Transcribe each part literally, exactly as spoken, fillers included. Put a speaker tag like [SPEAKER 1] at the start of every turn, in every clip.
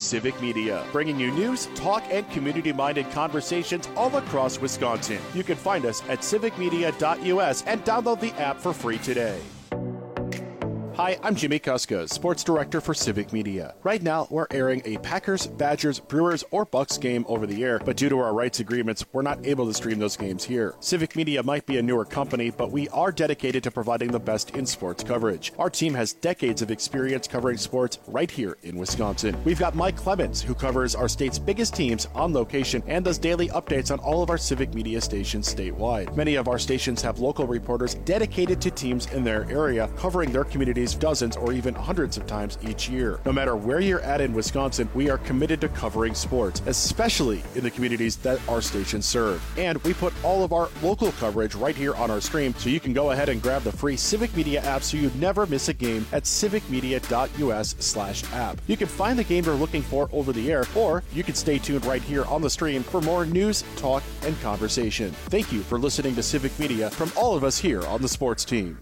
[SPEAKER 1] Civic Media, bringing you news, talk, and community-minded conversations all across Wisconsin. You can find us at civic media dot U S and download the app for free today. Hi, I'm Jimmy Kuska, Sports Director for Civic Media. Right now, we're airing a Packers, Badgers, Brewers, or Bucks game over the air, but due to our rights agreements, we're not able to stream those games here. Civic Media might be a newer company, but we are dedicated to providing the best in sports coverage. Our team has decades of experience covering sports right here in Wisconsin. We've got Mike Clemens, who covers our state's biggest teams on location and does daily updates on all of our Civic Media stations statewide. Many of our stations have local reporters dedicated to teams in their area, covering their communities dozens or even hundreds of times each year. No matter where you're at in Wisconsin, we are committed to covering sports, especially in the communities that our stations serve. And we put all of our local coverage right here on our stream, so you can go ahead and grab the free Civic Media app so you never miss a game at civic media dot U S slash app. You can find the game you're looking for over the air, or you can stay tuned right here on the stream for more news, talk, and conversation. Thank you for listening to Civic Media from all of us here on the sports team.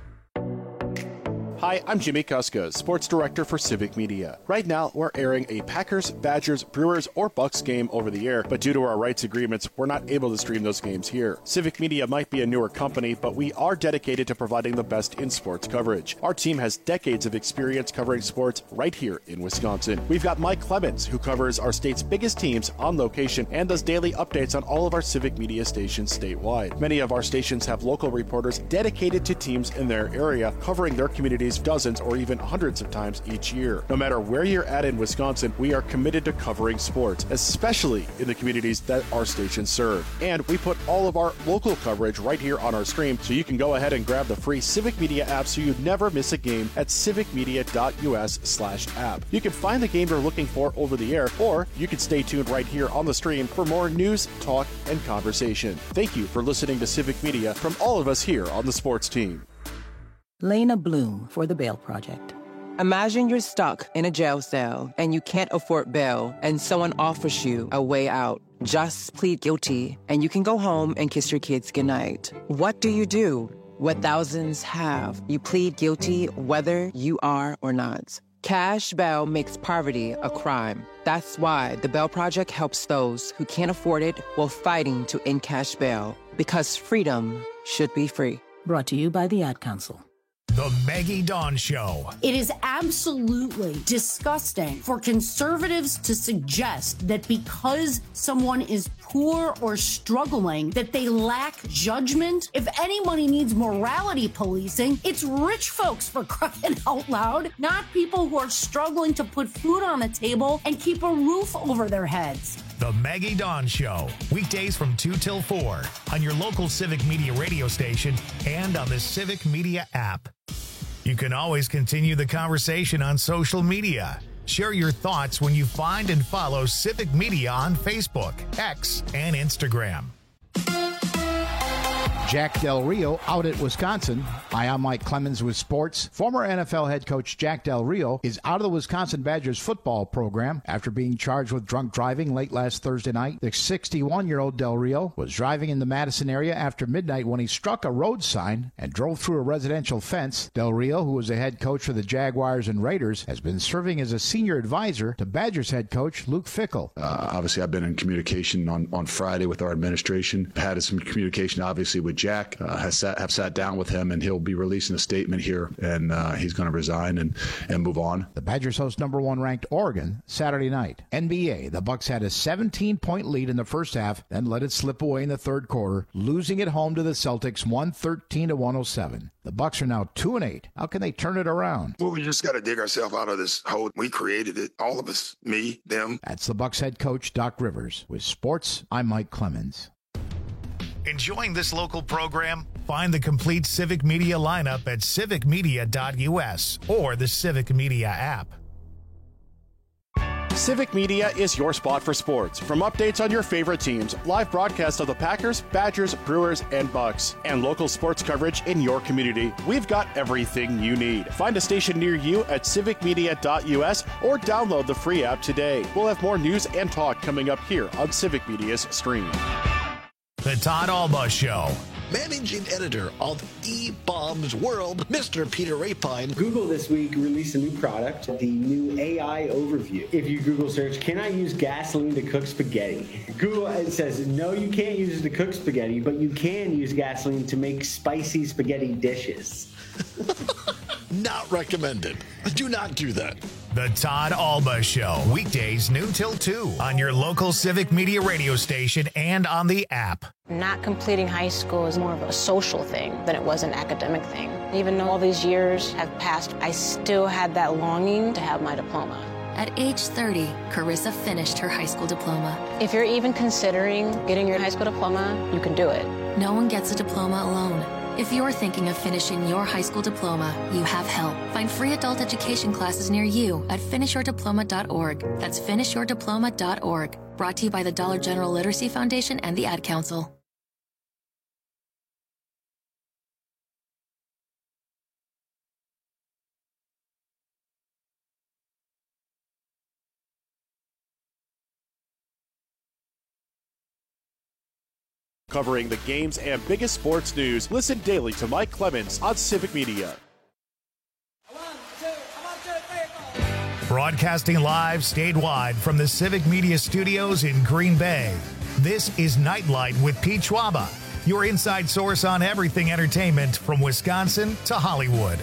[SPEAKER 1] Hi, I'm Jimmy Kuska, Sports Director for Civic Media. Right now, we're airing a Packers, Badgers, Brewers, or Bucks game over the air, but due to our rights agreements, we're not able to stream those games here. Civic Media might be a newer company, but we are dedicated to providing the best in sports coverage. Our team has decades of experience covering sports right here in Wisconsin. We've got Mike Clemens, who covers our state's biggest teams on location and does daily updates on all of our Civic Media stations statewide. Many of our stations have local reporters dedicated to teams in their area, covering their communities dozens or even hundreds of times each year. No matter where you're at in Wisconsin, we are committed to covering sports, especially in the communities that our stations serve. And we put all of our local coverage right here on our stream, so you can go ahead and grab the free Civic Media app so you never miss a game at civic media dot U S slash app. You can find the game you're looking for over the air, or you can stay tuned right here on the stream for more news, talk, and conversation. Thank you for listening to Civic Media from all of us here on the sports team.
[SPEAKER 2] Lena Bloom for the Bail Project.
[SPEAKER 3] Imagine you're stuck in a jail cell and you can't afford bail, and someone offers you a way out. Just plead guilty and you can go home and kiss your kids goodnight. What do you do? What thousands have. You plead guilty whether you are or not. Cash bail makes poverty a crime. That's why the Bail Project helps those who can't afford it while fighting to end cash bail. Because freedom should be free.
[SPEAKER 2] Brought to you by the Ad Council.
[SPEAKER 4] The Maggie Dawn Show.
[SPEAKER 5] It is absolutely disgusting for conservatives to suggest that because someone is poor or struggling, that they lack judgment. If anybody needs morality policing, it's rich folks, for crying out loud, not people who are struggling to put food on the table and keep a roof over their heads.
[SPEAKER 4] The Maggie Dawn Show, weekdays from two till four on your local Civic Media radio station and on the Civic Media app. You can always continue the conversation on social media. Share your thoughts when you find and follow Civic Media on Facebook, X, and Instagram.
[SPEAKER 6] Jack Del Rio out at Wisconsin. Hi, I'm Mike Clemens with sports. Former N F L head coach Jack Del Rio is out of the Wisconsin Badgers football program after being charged with drunk driving late last Thursday night. The sixty-one-year-old Del Rio was driving in the Madison area after midnight when he struck a road sign and drove through a residential fence. Del Rio, who was a head coach for the Jaguars and Raiders, has been serving as a senior advisor to Badgers head coach Luke Fickell.
[SPEAKER 7] Uh, obviously, I've been in communication on, on Friday with our administration. Had some communication, obviously, with Jack. Uh, has sat, have sat down with him, and he'll be releasing a statement here, and uh, he's going to resign and, and move on.
[SPEAKER 6] The Badgers host number one ranked Oregon Saturday night. N B A, the Bucks had a seventeen-point lead in the first half, then let it slip away in the third quarter, losing at home to the Celtics one thirteen to one oh seven. The Bucks are now two and eight. How can they turn it around?
[SPEAKER 8] Well, we just got to dig ourselves out of this hole. We created it, all of us, me, them.
[SPEAKER 6] That's the Bucks head coach Doc Rivers. With sports, I'm Mike Clemens.
[SPEAKER 4] Enjoying this local program? Find the complete Civic Media lineup at civic media dot U S or the Civic Media app.
[SPEAKER 1] Civic Media is your spot for sports. From updates on your favorite teams, live broadcasts of the Packers, Badgers, Brewers, and Bucks, and local sports coverage in your community, we've got everything you need. Find a station near you at civic media dot U S or download the free app today. We'll have more news and talk coming up here on Civic Media's stream.
[SPEAKER 4] The Todd Alba Show.
[SPEAKER 9] managing editor of E-Bombs World, Mister Peter Rapine.
[SPEAKER 10] Google this week released a new product, the new A I overview. If you Google search, can I use gasoline to cook spaghetti? Google it says, no, you can't use it to cook spaghetti, but you can use gasoline to make spicy spaghetti dishes.
[SPEAKER 9] Not recommended. Do not do that.
[SPEAKER 4] The Todd Alba Show, weekdays noon till two on your local Civic Media radio station and on the app.
[SPEAKER 11] Not completing high school is more of a social thing than it was an academic thing. Even though all these years have passed, I still had that longing to have my diploma.
[SPEAKER 12] At age thirty, Carissa finished her high school diploma.
[SPEAKER 11] If you're even considering getting your high school diploma, you can do it.
[SPEAKER 12] No one gets a diploma alone. If you're thinking of finishing your high school diploma, you have help. Find free adult education classes near you at finish your diploma dot org. That's finish your diploma dot org. Brought to you by the Dollar General Literacy Foundation and the Ad Council.
[SPEAKER 1] Covering the games and biggest sports news, listen daily to Mike Clemens on Civic Media.
[SPEAKER 4] Broadcasting live statewide from the Civic Media Studios in Green Bay. This is Nightlight with Pete Schwaba, your inside source on everything entertainment from Wisconsin to Hollywood.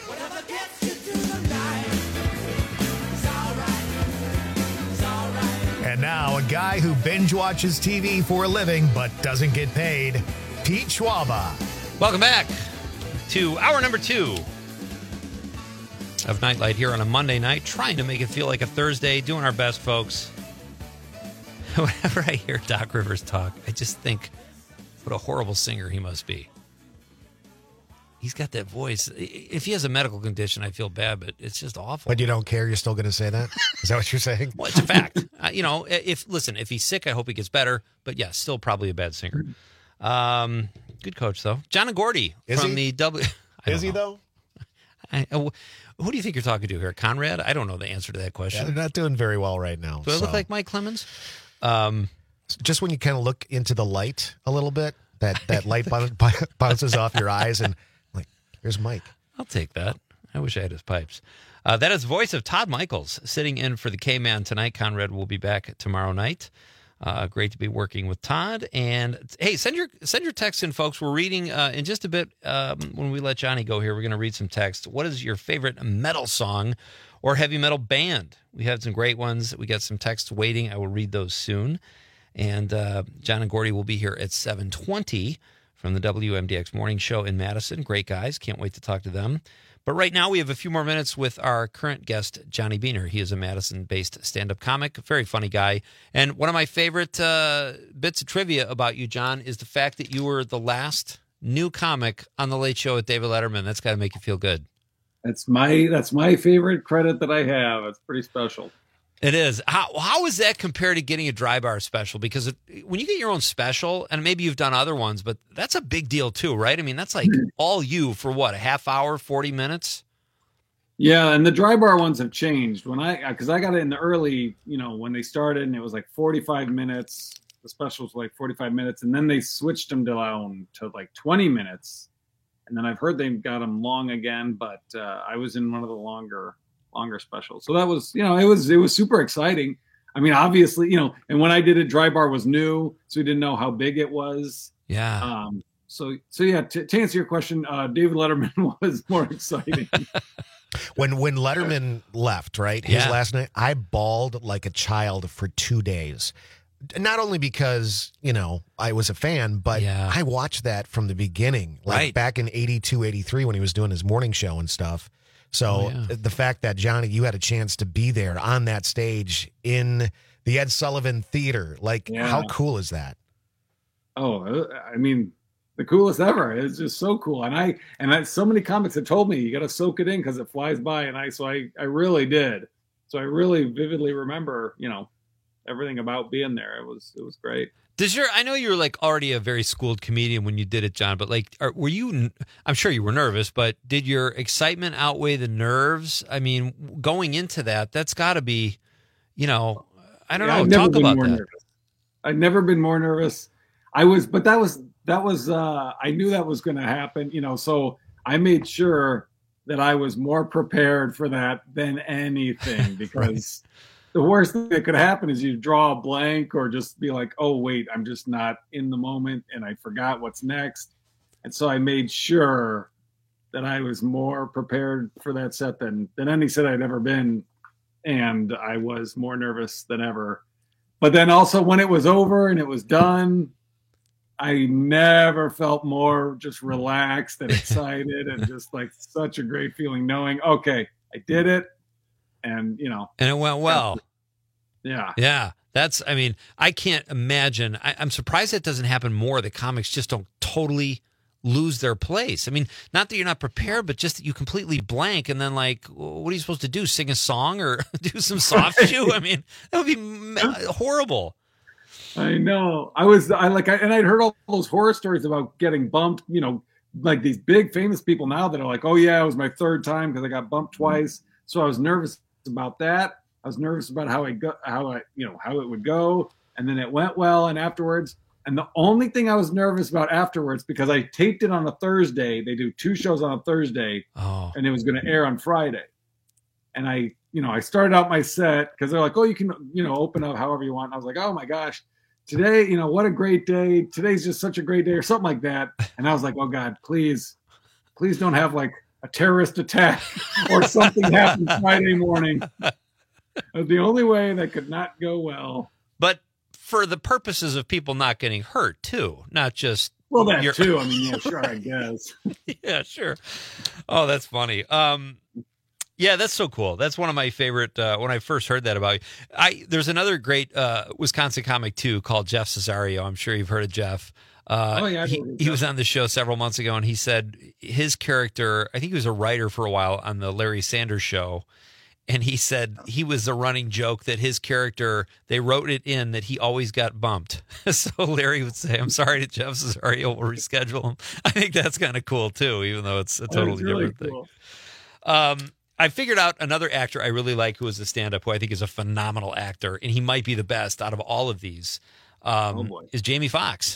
[SPEAKER 4] And now, a guy who binge watches T V for a living but doesn't get paid, Pete Schwaba.
[SPEAKER 13] Welcome back to hour number two of Nightlight here on a Monday night, trying to make it feel like a Thursday, doing our best, folks. Whenever I hear Doc Rivers talk, I just think what a horrible singer he must be. He's got that voice. If he has a medical condition, I feel bad, but it's just awful.
[SPEAKER 14] But you don't care? You're still going to say that? Is that what you're saying?
[SPEAKER 13] Well, it's a fact. uh, you know, if listen, if he's sick, I hope he gets better. But yeah, still probably a bad singer. Um, good coach, though. John Agordi
[SPEAKER 14] Is
[SPEAKER 13] from
[SPEAKER 14] he?
[SPEAKER 13] the W.
[SPEAKER 14] Is he, though?
[SPEAKER 13] I, uh, who do you think you're talking to here? Conrad? I don't know the answer to that question.
[SPEAKER 14] Yeah, they're not doing very well right now.
[SPEAKER 13] Do I
[SPEAKER 14] so.
[SPEAKER 13] look like Mike Clemens? Um,
[SPEAKER 14] Just when you kind of look into the light a little bit, that, that light bounces off your eyes and like, here's Mike.
[SPEAKER 13] I'll take that. I wish I had his pipes. Uh, that is the voice of Todd Michaels sitting in for the K-Man tonight. Conrad will be back tomorrow night. Uh, great to be working with Todd. And hey, send your send your texts in, folks. We're reading uh, in just a bit. Um, when we let Johnny go here, we're going to read some text. What is your favorite metal song or heavy metal band? We had some great ones. We got some texts waiting. I will read those soon. And uh, John and Gordy will be here at seven twenty from the W M D X Morning Show in Madison. Great guys. Can't wait to talk to them. But right now we have a few more minutes with our current guest, Johnny Beaner. He is a Madison-based stand-up comic, very funny guy. And one of my favorite uh, bits of trivia about you, John, is the fact that you were the last new comic on The Late Show with David Letterman. That's got to make you feel good.
[SPEAKER 15] That's my that's my favorite credit that I have. It's pretty special.
[SPEAKER 13] It is. How how is that compared to getting a dry bar special? Because it, when you get your own special, and maybe you've done other ones, but that's a big deal too, right? I mean, that's like all you for what, a half hour, forty minutes?
[SPEAKER 15] Yeah, and the dry bar ones have changed. When I because I got it in the early, you know, when they started, and it was like forty-five minutes. The specials were like forty-five minutes, and then they switched them down to like twenty minutes. And then I've heard they've got them long again, but uh, I was in one of the longer. longer special. So that was, you know, it was, it was super exciting. I mean, obviously, you know, and when I did it, dry bar was new, so we didn't know how big it was.
[SPEAKER 13] Yeah.
[SPEAKER 15] Um, so, so yeah, to, to answer your question, uh, David Letterman was more exciting.
[SPEAKER 14] when, when Letterman left, right, his
[SPEAKER 13] Yeah.
[SPEAKER 14] last night, I bawled like a child for two days. Not only because, you know, I was a fan, but
[SPEAKER 13] Yeah.
[SPEAKER 14] I watched that from the beginning, like
[SPEAKER 13] Right.
[SPEAKER 14] back in eighty-two, eighty-three when he was doing his morning show and stuff. So
[SPEAKER 13] Oh, yeah.
[SPEAKER 14] the fact that, Johnny, you had a chance to be there on that stage in the Ed Sullivan Theater, like,
[SPEAKER 15] Yeah.
[SPEAKER 14] how cool is that?
[SPEAKER 15] Oh, I mean, the coolest ever. It's just so cool. And I, and I, so many comics have told me, you got to soak it in because it flies by. And I, so I, I really did. So I really vividly remember, you know, everything about being there. It was, it was great.
[SPEAKER 13] Does your, I know you were like already a very schooled comedian when you did it, John, but like, are, were you, I'm sure you were nervous, but did your excitement outweigh the nerves? I mean, going into that, that's got to be, you know, I don't
[SPEAKER 15] Yeah,
[SPEAKER 13] know,
[SPEAKER 15] I've never
[SPEAKER 13] talk
[SPEAKER 15] been
[SPEAKER 13] about
[SPEAKER 15] more
[SPEAKER 13] that.
[SPEAKER 15] nervous. I've never been more nervous. I was, but that was, that was uh, I knew that was going to happen. You know, so I made sure that I was more prepared for that than anything because right. the worst thing that could happen is you draw a blank or just be like, oh, wait, I'm just not in the moment and I forgot what's next. And so I made sure that I was more prepared for that set than, than any set I'd ever been. And I was more nervous than ever. But then also when it was over and it was done, I never felt more just relaxed and excited and just like such a great feeling knowing, okay, I did it. And, you know.
[SPEAKER 13] And it went well.
[SPEAKER 15] Yeah.
[SPEAKER 13] Yeah. That's, I mean, I can't imagine. I, I'm surprised that doesn't happen more. The comics just don't totally lose their place. I mean, not that you're not prepared, but just that you completely blank. And then like, what are you supposed to do? Sing a song or do some soft shoe? I mean, that would be horrible.
[SPEAKER 15] I know. I was, I like, I, and I'd heard all those horror stories about getting bumped, you know, like these big famous people now that are like, oh yeah, it was my third time because I got bumped twice. So I was nervous about that. I was nervous about how I go, how I, you know, how it would go. And then it went well. And afterwards, and the only thing I was nervous about afterwards, because I taped it on a Thursday, they do two shows on a Thursday
[SPEAKER 13] oh.
[SPEAKER 15] and it was going to air on Friday. And I, you know, I started out my set because they're like, oh, you can, you know, open up however you want. And I was like, oh my gosh. Today, you know, what a great day. Today's just such a great day or something like that. And I was like, oh, God, please, please don't have like a terrorist attack or something happen Friday morning. That was the only way that could not go well.
[SPEAKER 13] But for the purposes of people not getting hurt, too, not just.
[SPEAKER 15] Well, that
[SPEAKER 13] your...
[SPEAKER 15] too. I mean, yeah, sure, I guess.
[SPEAKER 13] Yeah, sure. Oh, that's funny. Um, Yeah, that's so cool. That's one of my favorite. Uh, when I first heard that about you, I there's another great uh, Wisconsin comic too called Jeff Cesario. I'm sure you've heard of Jeff. Uh,
[SPEAKER 15] oh yeah,
[SPEAKER 13] he, he was on the show several months ago, and he said his character. I think he was a writer for a while on the Larry Sanders Show, and he said he was the running joke that his character. They wrote it in that he always got bumped. So Larry would say, "I'm sorry to Jeff Cesario. We'll reschedule him." I think that's kind of cool too, even though it's a totally
[SPEAKER 15] really
[SPEAKER 13] different
[SPEAKER 15] cool.
[SPEAKER 13] thing. Um. I figured out another actor I really like who is a stand-up, who I think is a phenomenal actor, and he might be the best out of all of these, um,
[SPEAKER 15] oh boy.
[SPEAKER 13] is Jamie Foxx.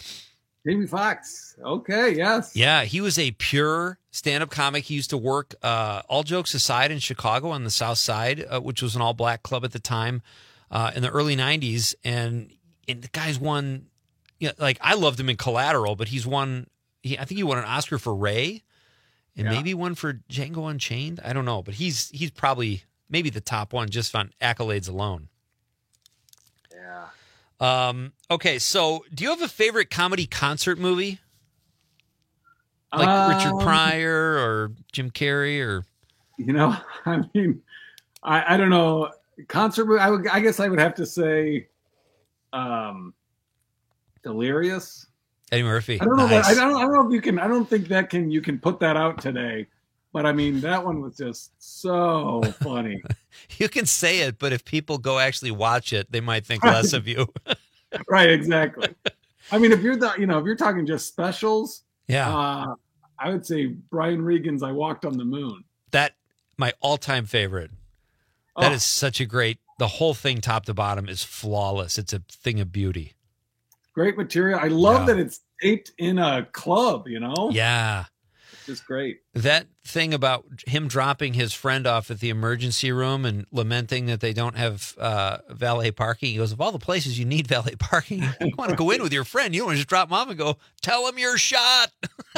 [SPEAKER 15] Jamie Foxx. Okay, yes.
[SPEAKER 13] Yeah, he was a pure stand-up comic. He used to work, uh, all jokes aside, in Chicago on the South Side, uh, which was an all-black club at the time uh, in the early nineties, and, and the guy's won, you know, like, I loved him in Collateral, but he's won, he, I think he won an Oscar for Ray. And yeah. maybe one for Django Unchained. I don't know, but he's he's probably maybe the top one just on accolades alone.
[SPEAKER 15] Yeah.
[SPEAKER 13] Um. Okay, so do you have a favorite comedy concert movie? Like um, Richard Pryor or Jim Carrey or?
[SPEAKER 15] You know, I mean, I, I don't know. Concert movie, I, would, I guess I would have to say um, Delirious.
[SPEAKER 13] Eddie Murphy.
[SPEAKER 15] I don't know.
[SPEAKER 13] Nice.
[SPEAKER 15] That, I don't. I don't know if you can. I don't think that can. You can put that out today. But I mean, that one was just so funny.
[SPEAKER 13] You can say it, but if people go actually watch it, they might think less of you.
[SPEAKER 15] Right. Exactly. I mean, if you're the, you know, if you're talking just specials,
[SPEAKER 13] yeah,
[SPEAKER 15] uh, I would say Brian Regan's "I Walked on the Moon."
[SPEAKER 13] That my all-time favorite. That
[SPEAKER 15] oh.
[SPEAKER 13] is such a great. The whole thing, top to bottom, is flawless. It's a thing of beauty.
[SPEAKER 15] Great material. I love
[SPEAKER 13] yeah.
[SPEAKER 15] that it's taped in a club, you know?
[SPEAKER 13] Yeah.
[SPEAKER 15] It's just great.
[SPEAKER 13] That thing about him dropping his friend off at the emergency room and lamenting that they don't have uh, valet parking. He goes, of all the places you need valet parking, you want to go in with your friend. You don't want to just drop him off and go, tell him you're shot.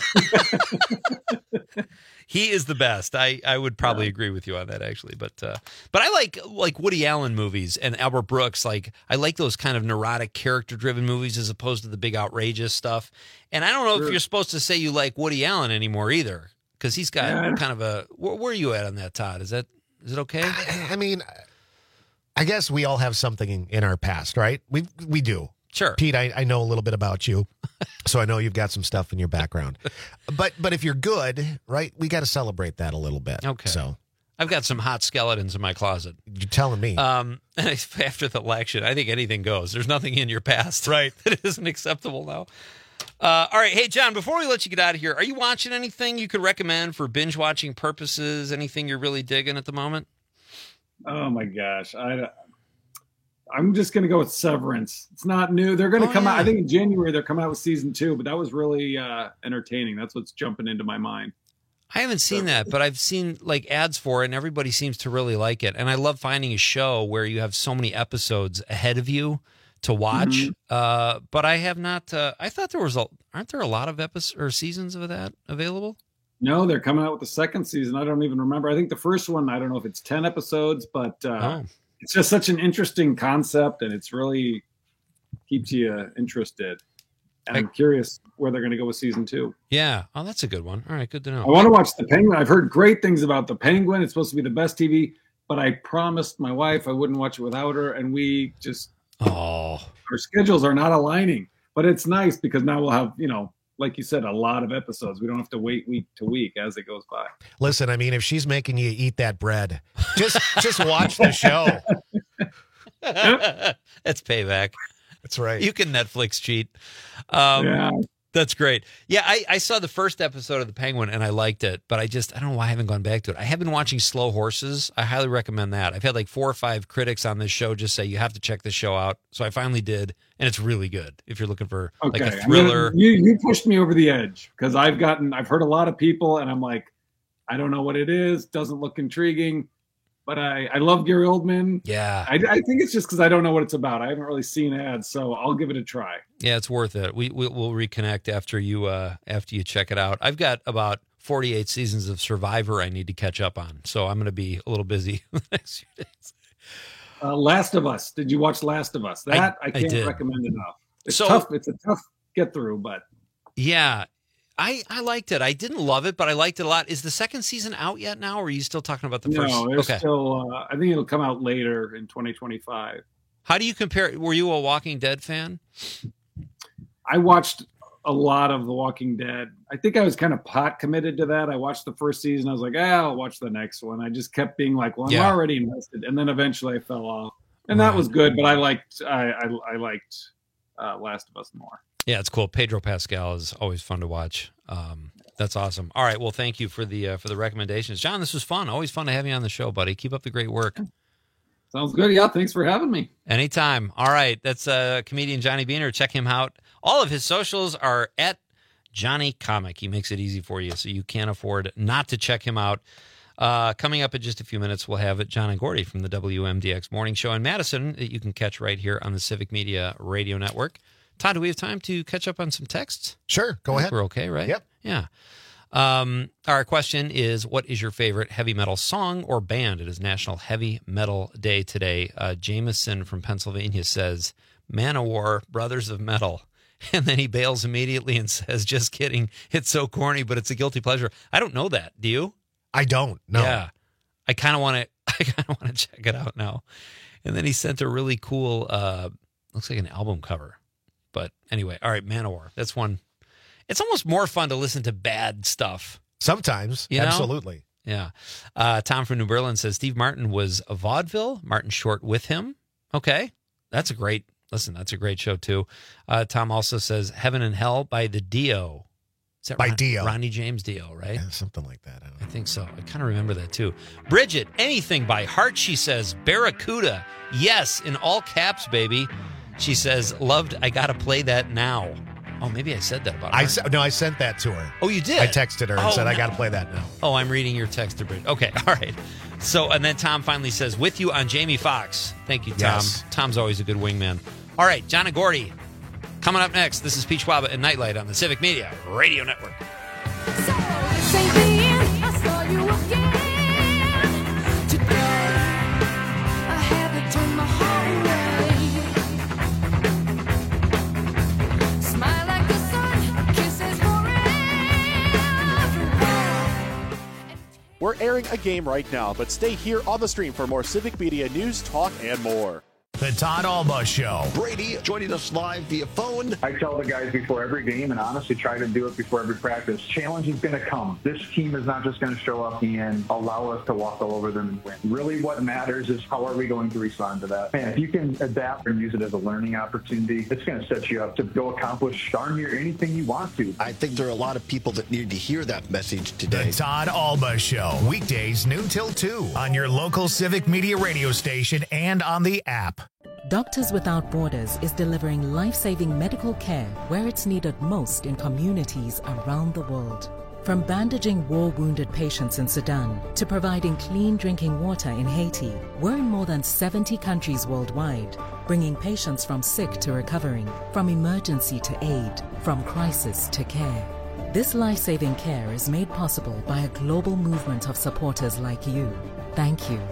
[SPEAKER 13] He is the best. I, I would probably yeah. agree with you on that, actually. But uh, but I like like Woody Allen movies and Albert Brooks. Like I like those kind of neurotic, character-driven movies as opposed to the big outrageous stuff. And I don't know sure. if you're supposed to say you like Woody Allen anymore either, because he's got yeah. kind of a. Where, where are you at on that, Todd? Is that is it okay?
[SPEAKER 14] I, I mean, I guess we all have something in, in our past, right? We we do.
[SPEAKER 13] Sure.
[SPEAKER 14] Pete, I, I know a little bit about you, so I know you've got some stuff in your background. But but if you're good, right, we got to celebrate that a little bit.
[SPEAKER 13] Okay.
[SPEAKER 14] So
[SPEAKER 13] I've got some hot skeletons in my closet.
[SPEAKER 14] You're telling me.
[SPEAKER 13] Um, and after the election, I think anything goes. There's nothing in your past
[SPEAKER 14] right.
[SPEAKER 13] that isn't acceptable now. Uh, all right. Hey, John, before we let you get out of here, are you watching anything you could recommend for binge watching purposes? Anything you're really digging at the moment?
[SPEAKER 15] Oh, my gosh. I I'm just going to go with Severance. It's not new. They're going to
[SPEAKER 13] Oh,
[SPEAKER 15] come
[SPEAKER 13] yeah.
[SPEAKER 15] out. I think in January they're coming out with season two, but that was really uh, entertaining. That's what's jumping into my mind.
[SPEAKER 13] I haven't seen that, but I've seen like ads for it, and everybody seems to really like it. And I love finding a show where you have so many episodes ahead of you to watch.
[SPEAKER 15] Mhm.
[SPEAKER 13] Uh, but I have not. Uh, I thought there was a. Aren't there a lot of episodes or seasons of that available?
[SPEAKER 15] No, they're coming out with the second season. I don't even remember. I think the first one, I don't know if it's ten episodes, but uh,
[SPEAKER 13] Oh.
[SPEAKER 15] it's just such an interesting concept, and it's really keeps you interested. And I'm curious where they're going to go with season two.
[SPEAKER 13] Yeah. Oh, that's a good one. All right, good to know.
[SPEAKER 15] I want to watch The Penguin. I've heard great things about The Penguin. It's supposed to be the best T V, but I promised my wife I wouldn't watch it without her, and we just
[SPEAKER 13] oh,
[SPEAKER 15] our schedules are not aligning. But it's nice because now we'll have, you know, like you said, a lot of episodes. We don't have to wait week to week as it goes by.
[SPEAKER 14] Listen, I mean, if she's making you eat that bread, just just watch the show.
[SPEAKER 13] That's payback.
[SPEAKER 14] That's right.
[SPEAKER 13] You can Netflix cheat. Um,
[SPEAKER 15] Yeah.
[SPEAKER 13] That's great. Yeah, I, I saw the first episode of The Penguin and I liked it, but I just, I don't know why I haven't gone back to it. I have been watching Slow Horses. I highly recommend that. I've had like four or five critics on this show just say, you have to check this show out. So I finally did, and it's really good if you're looking for
[SPEAKER 15] Okay.
[SPEAKER 13] like a
[SPEAKER 15] I mean,
[SPEAKER 13] thriller.
[SPEAKER 15] you you pushed me over the edge because I've gotten I've heard a lot of people and I'm like, I don't know what it is. Doesn't look intriguing, but I I love Gary Oldman.
[SPEAKER 13] Yeah.
[SPEAKER 15] I, I think it's just because I don't know what it's about. I haven't really seen ads, so I'll give it a try.
[SPEAKER 13] Yeah, it's worth it. We, we we'll reconnect after you uh after you check it out. I've got about forty-eight seasons of Survivor I need to catch up on, so I'm going to be a little busy the next few days.
[SPEAKER 15] Uh, Last of Us. Did you watch Last of Us? That I,
[SPEAKER 13] I
[SPEAKER 15] can't
[SPEAKER 13] did.
[SPEAKER 15] recommend enough. It's
[SPEAKER 13] So-
[SPEAKER 15] tough. It's a tough get through, but
[SPEAKER 13] Yeah, I I liked it. I didn't love it, but I liked it a lot. Is the second season out yet now, or are you still talking about the first?
[SPEAKER 15] no, there's
[SPEAKER 13] Okay.
[SPEAKER 15] still. Uh, I think it'll come out later in twenty twenty-five.
[SPEAKER 13] How do you compare? Were you a Walking Dead fan?
[SPEAKER 15] I watched a lot of The Walking Dead. I think I was kind of pot committed to that. I watched the first season. I was like, ah, I'll watch the next one. I just kept being like, well, I'm
[SPEAKER 13] Yeah.
[SPEAKER 15] already invested. And then eventually I fell off. And that was good, but I liked I I, I liked uh, Last of Us more.
[SPEAKER 13] Yeah, it's cool. Pedro Pascal is always fun to watch. Um, that's awesome. All right, well, thank you for the uh, for the recommendations, John. This was fun. Always fun to have you on the show, buddy. Keep up the great work.
[SPEAKER 15] Sounds good. Yeah, thanks for having me.
[SPEAKER 13] Anytime. All right, that's uh, comedian Johnny Beaner. Check him out. All of his socials are at Johnny Comic. He makes it easy for you, so you can't afford not to check him out. Uh, coming up in just a few minutes, we'll have John and Gordy from the W M D X Morning Show in Madison that you can catch right here on the Civic Media Radio Network. Todd, do we have time to catch up on some texts?
[SPEAKER 14] Sure, go
[SPEAKER 13] I think
[SPEAKER 14] ahead.
[SPEAKER 13] We're okay, right?
[SPEAKER 14] Yep.
[SPEAKER 13] Yeah. Um, our question is, what is your favorite heavy metal song or band? It is National Heavy Metal Day today. Uh, Jameson from Pennsylvania says, Manowar, Brothers of Metal. And then he bails immediately and says, just kidding. It's so corny, but it's a guilty pleasure. I don't know that. Do you?
[SPEAKER 14] I don't. No.
[SPEAKER 13] Yeah. I kind of want to, I kind of want to check it out now. And then he sent a really cool, uh, looks like an album cover. But anyway, all right, Manowar. That's one. It's almost more fun to listen to bad stuff.
[SPEAKER 14] Sometimes.
[SPEAKER 13] You know?
[SPEAKER 14] Absolutely.
[SPEAKER 13] Yeah. Uh, Tom from New Berlin says Steve Martin was a vaudeville. Martin Short with him. Okay. That's a great, listen, that's a great show too. Uh, Tom also says Heaven and Hell by the Dio. Is that
[SPEAKER 14] By
[SPEAKER 13] Ron-
[SPEAKER 14] Dio.
[SPEAKER 13] Ronnie James Dio, right?
[SPEAKER 14] Yeah, something like that. I, don't
[SPEAKER 13] I
[SPEAKER 14] know.
[SPEAKER 13] think so. I kind of remember that too. Bridget, anything by Heart, she says. Barracuda. Yes, in all caps, baby. She says, loved, I got to play that now. Oh, maybe I said that about her.
[SPEAKER 14] I se- no, I sent that to her.
[SPEAKER 13] Oh, you did?
[SPEAKER 14] I texted her and
[SPEAKER 13] Oh,
[SPEAKER 14] said, I
[SPEAKER 13] no.
[SPEAKER 14] got to play that now.
[SPEAKER 13] Oh, I'm reading your text to Bridget. Okay, all right. So, and then Tom finally says, with you on Jamie Foxx. Thank you, Tom.
[SPEAKER 14] Yes.
[SPEAKER 13] Tom's always a good wingman. All right, John and Gordy. Coming up next, this is Peach Wabba and Nightlight on the Civic Media Radio Network.
[SPEAKER 1] We're airing a game right now, but stay here on the stream for more Civic Media news, talk, and more.
[SPEAKER 4] The Todd Alba Show.
[SPEAKER 9] Brady joining us live via phone.
[SPEAKER 16] I tell the guys before every game, and honestly try to do it before every practice, challenge is going to come. This team is not just going to show up and allow us to walk all over them and win. Really what matters is how are we going to respond to that. And if you can adapt and use it as a learning opportunity, it's going to set you up to go accomplish darn near anything you want to.
[SPEAKER 9] I think there are a lot of people that need to hear that message today.
[SPEAKER 4] The Todd Alba Show. Weekdays noon till two on your local Civic Media radio station and on the app.
[SPEAKER 2] Doctors Without Borders is delivering life-saving medical care where it's needed most in communities around the world. From bandaging war-wounded patients in Sudan to providing clean drinking water in Haiti, we're in more than seventy countries worldwide, bringing patients from sick to recovering, from emergency to aid, from crisis to care. This life-saving care is made possible by a global movement of supporters like you. Thank you.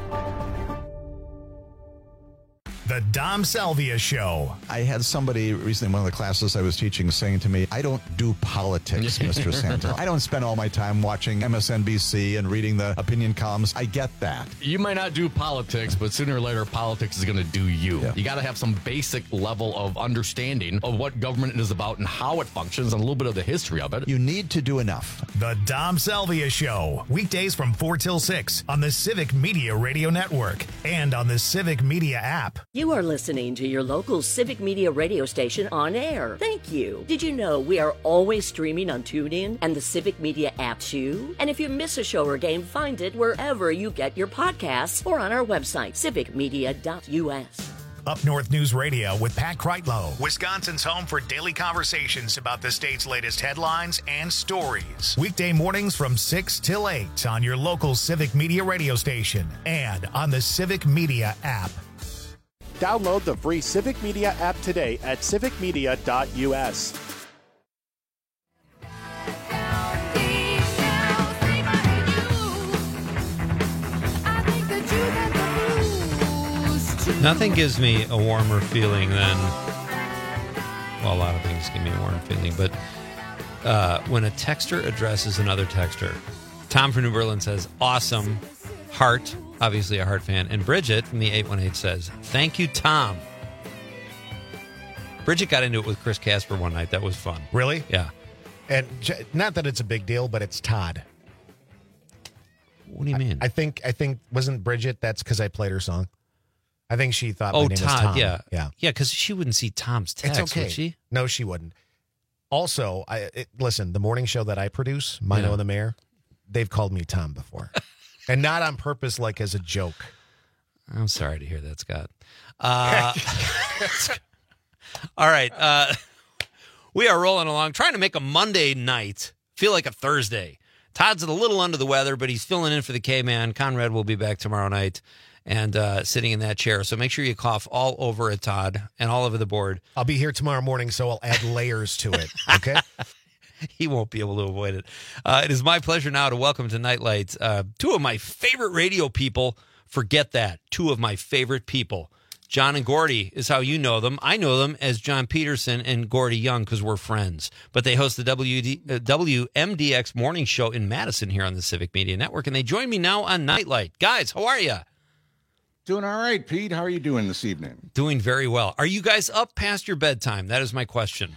[SPEAKER 4] The Dom Salvia Show.
[SPEAKER 17] I had somebody recently in one of the classes I was teaching saying to me, I don't do politics, Mister Santel. I don't spend all my time watching M S N B C and reading the opinion columns. I get that.
[SPEAKER 18] You might not do politics, but sooner or later, politics is going to do you. Yeah. You got to have some basic level of understanding of what government is about and how it functions and a little bit of the history of it.
[SPEAKER 17] You need to do enough.
[SPEAKER 4] The Dom Salvia Show. Weekdays from four till six on the Civic Media Radio Network and on the Civic Media app.
[SPEAKER 19] You are listening to your local Civic Media radio station on air. Thank you. Did you know we are always streaming on TuneIn and the Civic Media app too? And if you miss a show or game, find it wherever you get your podcasts or on our website, civic media dot u s.
[SPEAKER 4] Up North News Radio with Pat Kreitlow, Wisconsin's home for daily conversations about the state's latest headlines and stories. Weekday mornings from six till eight on your local Civic Media radio station and on the Civic Media app.
[SPEAKER 1] Download the free Civic Media app today at civic media dot u s.
[SPEAKER 13] Nothing gives me a warmer feeling than, well, a lot of things give me a warm feeling, but uh, when a texter addresses another texter. Tom from New Berlin says, awesome, heart, obviously a Heart fan, and Bridget from the eight one eight says, thank you, Tom. Bridget got into it with Chris Casper one night. That was fun.
[SPEAKER 14] Really?
[SPEAKER 13] Yeah.
[SPEAKER 14] And j- not that it's a big deal, but it's Todd.
[SPEAKER 13] What do you mean?
[SPEAKER 14] I, I think, I think, wasn't Bridget, that's because I played her song. I think she thought
[SPEAKER 13] oh,
[SPEAKER 14] my name
[SPEAKER 13] Todd,
[SPEAKER 14] was Tom.
[SPEAKER 13] yeah.
[SPEAKER 14] Yeah.
[SPEAKER 13] Yeah, because she wouldn't see Tom's text,
[SPEAKER 14] It's okay.
[SPEAKER 13] would she?
[SPEAKER 14] No, she wouldn't. Also, I it, listen, the morning show that I produce, Mino
[SPEAKER 13] Yeah.
[SPEAKER 14] and the Mayor, they've called me Tom before. And not on purpose, like as a joke.
[SPEAKER 13] I'm sorry to hear that, Scott. Uh, all right. Uh, we are rolling along, trying to make a Monday night feel like a Thursday. Todd's a little under the weather, but he's filling in for the K-Man. Conrad will be back tomorrow night and uh, sitting in that chair. So make sure you cough all over it, Todd, and all over the board.
[SPEAKER 14] I'll be here tomorrow morning, so I'll add layers to it, okay?
[SPEAKER 13] He won't be able to avoid it. Uh, it is my pleasure now to welcome to Nightlight uh, two of my favorite radio people. Forget that. Two of my favorite people. John and Gordy is how you know them. I know them as John Peterson and Gordy Young because we're friends. But they host the W D, uh, W M D X morning show in Madison here on the Civic Media Network, and they join me now on Nightlight. Guys, how are you?
[SPEAKER 20] Doing all right, Pete. How are you doing this evening?
[SPEAKER 13] Doing very well. Are you guys up past your bedtime? That is my question.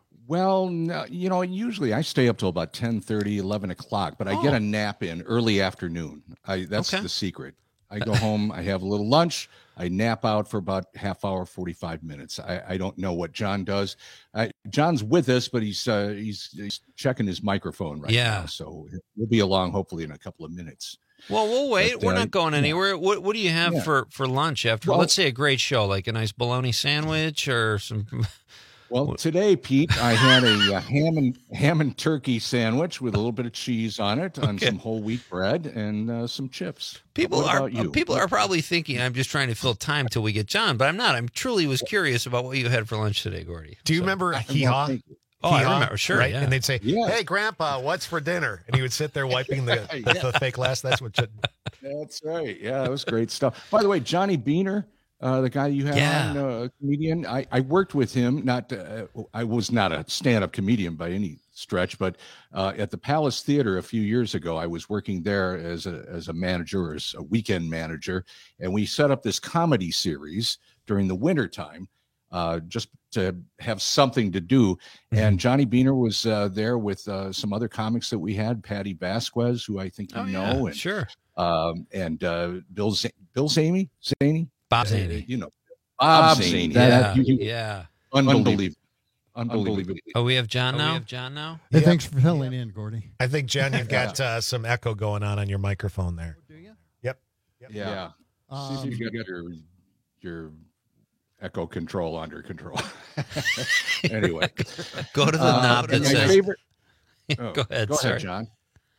[SPEAKER 20] Well, no, you know, usually I stay up till about ten thirty, eleven o'clock, but I
[SPEAKER 13] Oh.
[SPEAKER 20] get a nap in early afternoon. I, that's
[SPEAKER 13] Okay.
[SPEAKER 20] the secret. I go home, I have a little lunch, I nap out for about half hour, forty-five minutes. I, I don't know what John does. I, John's with us, but he's, uh, he's he's checking his microphone right
[SPEAKER 13] Yeah.
[SPEAKER 20] now, so we'll be along hopefully in a couple of minutes.
[SPEAKER 13] Well, we'll wait.
[SPEAKER 20] But,
[SPEAKER 13] We're
[SPEAKER 20] uh,
[SPEAKER 13] not going
[SPEAKER 20] yeah.
[SPEAKER 13] anywhere. What What do you have
[SPEAKER 20] Yeah.
[SPEAKER 13] for, for lunch after,
[SPEAKER 20] Well-
[SPEAKER 13] let's say, a great show, like a nice bologna sandwich or some...
[SPEAKER 20] Well, today, Pete, I had a, uh ham and ham and turkey sandwich with a little bit of cheese on it, on
[SPEAKER 13] Okay.
[SPEAKER 20] some whole wheat bread, and uh, some chips.
[SPEAKER 13] People
[SPEAKER 20] What
[SPEAKER 13] are
[SPEAKER 20] about you?
[SPEAKER 13] people are probably thinking I'm just trying to fill time till we get John, but I'm not. I'm truly was curious about what you had for lunch today, Gordy.
[SPEAKER 14] Do you
[SPEAKER 13] So-
[SPEAKER 14] remember
[SPEAKER 20] Well,
[SPEAKER 14] Hee Haw?
[SPEAKER 20] thank you.
[SPEAKER 13] Oh, I
[SPEAKER 14] Hee Haw,
[SPEAKER 13] remember. Sure,
[SPEAKER 14] right?
[SPEAKER 13] yeah.
[SPEAKER 14] And they'd say,
[SPEAKER 20] Yeah.
[SPEAKER 14] hey, Grandpa, what's for dinner? And he would sit there wiping the, the, the fake glass. That's what you...
[SPEAKER 20] That's right. Yeah, that was great stuff. By the way, Johnny Beaner, uh, the guy you had
[SPEAKER 13] Yeah.
[SPEAKER 20] on, uh, comedian, I, I worked with him. Not, uh, I was not a stand-up comedian by any stretch, but uh, at the Palace Theater a few years ago, I was working there as a as a manager, or as a weekend manager, and we set up this comedy series during the wintertime, uh, just to have something to do.
[SPEAKER 13] Mm-hmm.
[SPEAKER 20] And Johnny Beaner was uh, there with uh, some other comics that we had, Patty Vasquez, who I think you
[SPEAKER 13] Oh,
[SPEAKER 20] know,
[SPEAKER 13] yeah,
[SPEAKER 20] and
[SPEAKER 13] sure.
[SPEAKER 20] um, and uh, Bill Z- Bill Zaney, Zaney,
[SPEAKER 13] Bob
[SPEAKER 20] Uh,
[SPEAKER 13] Zaney.
[SPEAKER 20] you know, Bob,
[SPEAKER 13] Bob
[SPEAKER 20] Zaney,
[SPEAKER 13] Zaney,
[SPEAKER 20] That-
[SPEAKER 13] yeah,
[SPEAKER 20] you-
[SPEAKER 13] yeah.
[SPEAKER 20] unbelievable, unbelievable.
[SPEAKER 13] Oh, we have John
[SPEAKER 20] Oh, we
[SPEAKER 13] now?
[SPEAKER 20] have
[SPEAKER 13] John now?
[SPEAKER 21] Hey, thanks for filling in, Gordy.
[SPEAKER 14] I think, John, you've got uh, some echo going on on your microphone there.
[SPEAKER 21] Do you?
[SPEAKER 14] Yep.
[SPEAKER 20] Yeah.
[SPEAKER 21] Um,
[SPEAKER 20] See if you got your your Echo Control under control. Anyway,
[SPEAKER 13] go to the
[SPEAKER 20] uh,
[SPEAKER 13] knob that
[SPEAKER 20] my
[SPEAKER 13] says.
[SPEAKER 20] Favorite,
[SPEAKER 13] go
[SPEAKER 20] oh,
[SPEAKER 13] ahead,
[SPEAKER 20] go
[SPEAKER 13] sorry.
[SPEAKER 20] ahead, John.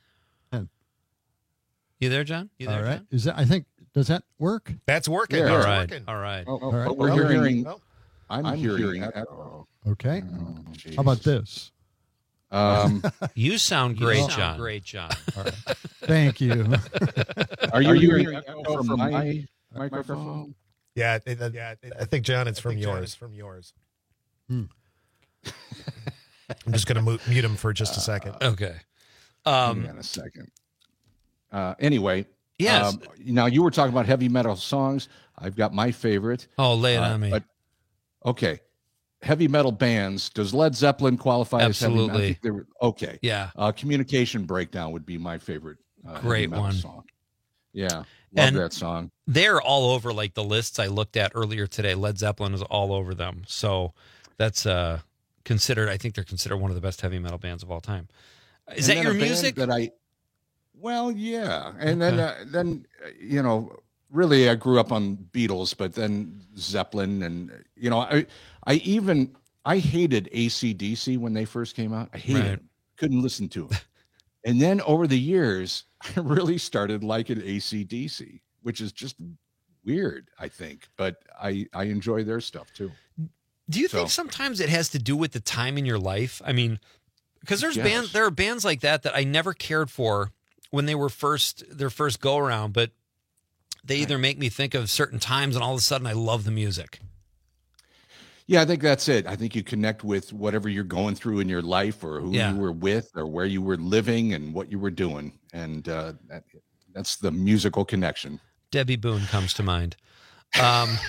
[SPEAKER 13] You there, John? You there,
[SPEAKER 21] All right.
[SPEAKER 13] John?
[SPEAKER 21] Is that? I think. Does that work?
[SPEAKER 14] That's working.
[SPEAKER 20] Yeah.
[SPEAKER 14] That's
[SPEAKER 13] All right.
[SPEAKER 14] working.
[SPEAKER 13] All right.
[SPEAKER 20] Oh,
[SPEAKER 21] All right.
[SPEAKER 20] But we're
[SPEAKER 21] Well,
[SPEAKER 20] hearing.
[SPEAKER 14] oh.
[SPEAKER 20] I'm, I'm hearing. hearing echo.
[SPEAKER 21] Okay.
[SPEAKER 20] Oh,
[SPEAKER 21] How about this?
[SPEAKER 20] Um,
[SPEAKER 13] You sound great,
[SPEAKER 21] You
[SPEAKER 13] John.
[SPEAKER 21] sound
[SPEAKER 13] Great, John.
[SPEAKER 21] All right. Thank you.
[SPEAKER 20] are you,
[SPEAKER 7] Are you
[SPEAKER 20] hearing
[SPEAKER 7] hearing
[SPEAKER 20] echo
[SPEAKER 7] echo
[SPEAKER 20] from
[SPEAKER 7] from
[SPEAKER 20] my
[SPEAKER 7] my
[SPEAKER 20] microphone?
[SPEAKER 14] Yeah, it, it, yeah. It, I think John, it's from yours. From yours.
[SPEAKER 21] Hmm.
[SPEAKER 14] I'm just going to mute, mute him for just a second.
[SPEAKER 13] Okay.
[SPEAKER 20] Um,
[SPEAKER 13] Um,
[SPEAKER 20] Hang on a second. Uh, anyway.
[SPEAKER 13] Yes.
[SPEAKER 20] Um, now you were talking about heavy metal songs. I've got my favorite.
[SPEAKER 13] oh, lay it
[SPEAKER 20] Uh,
[SPEAKER 13] on me.
[SPEAKER 20] But okay, heavy metal bands. Does Led Zeppelin qualify
[SPEAKER 13] Absolutely.
[SPEAKER 20] as heavy metal? I think they were- okay.
[SPEAKER 13] Yeah.
[SPEAKER 20] Uh, Communication Breakdown would be my favorite. Uh, heavy
[SPEAKER 13] Great
[SPEAKER 20] metal
[SPEAKER 13] one.
[SPEAKER 20] Song. Yeah, love
[SPEAKER 13] And-
[SPEAKER 20] that song.
[SPEAKER 13] They're all over like the lists I looked at earlier today. Led Zeppelin is all over them. So that's uh, considered, I think they're considered one of the best heavy metal bands of all time. Is
[SPEAKER 20] And
[SPEAKER 13] that
[SPEAKER 20] then
[SPEAKER 13] your
[SPEAKER 20] a band
[SPEAKER 13] music?
[SPEAKER 20] That I. Well, yeah, and then
[SPEAKER 13] Okay.
[SPEAKER 20] uh, then uh, you know, really, I grew up on Beatles, but then Zeppelin, and you know, I I even I hated A C D C when they first came out. I hated
[SPEAKER 13] Right.
[SPEAKER 20] them. Couldn't listen to them. And then over the years, I really started liking A C D C, which is just weird, I think, but I I enjoy their stuff too.
[SPEAKER 13] Do you
[SPEAKER 20] So-
[SPEAKER 13] think sometimes it has to do with the time in your life? I mean, because there's
[SPEAKER 20] Yes.
[SPEAKER 13] bands, there are bands like that that I never cared for when they were first their first go around, but they either make me think of certain times, and all of a sudden I love the music.
[SPEAKER 20] Yeah, I think that's it. I think you connect with whatever you're going through in your life, or who
[SPEAKER 13] Yeah.
[SPEAKER 20] you were with, or where you were living, and what you were doing, and uh, that, that's the musical connection.
[SPEAKER 13] Debbie Boone comes to mind. Um,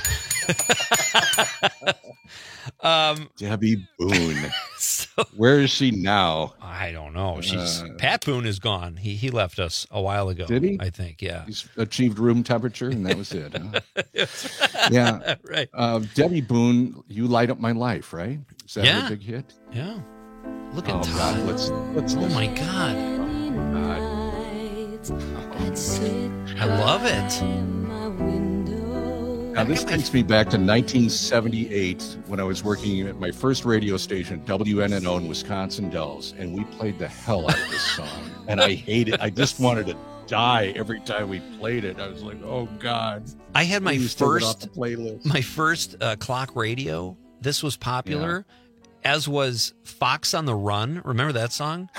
[SPEAKER 13] um,
[SPEAKER 20] Debbie Boone.
[SPEAKER 13] so,
[SPEAKER 20] Where is she now?
[SPEAKER 13] I don't know. She's
[SPEAKER 20] Uh,
[SPEAKER 13] Pat Boone is gone. He he left us a while ago.
[SPEAKER 20] Did he?
[SPEAKER 13] I think. Yeah.
[SPEAKER 20] He's achieved room temperature, and that was it. Huh? Yeah.
[SPEAKER 13] Right.
[SPEAKER 20] Uh, Debbie Boone, You Light Up My Life, right? Is that
[SPEAKER 13] Yeah.
[SPEAKER 20] her big hit?
[SPEAKER 13] Yeah. Look at
[SPEAKER 20] Oh
[SPEAKER 13] Todd.
[SPEAKER 20] God, let's let's.
[SPEAKER 13] Oh
[SPEAKER 20] listen.
[SPEAKER 13] my God.
[SPEAKER 20] God.
[SPEAKER 13] I love it.
[SPEAKER 20] Now, this takes me back to nineteen seventy-eight when I was working at my first radio station, W N N O in Wisconsin Dells, and we played the hell out of this song. And I hate it. I just wanted to die every time we played it. I was like, oh, God.
[SPEAKER 13] I had my
[SPEAKER 20] Please take it off
[SPEAKER 13] first
[SPEAKER 20] the playlist.
[SPEAKER 13] my first uh, clock radio. This was popular, as was Fox on the Run. Remember that song?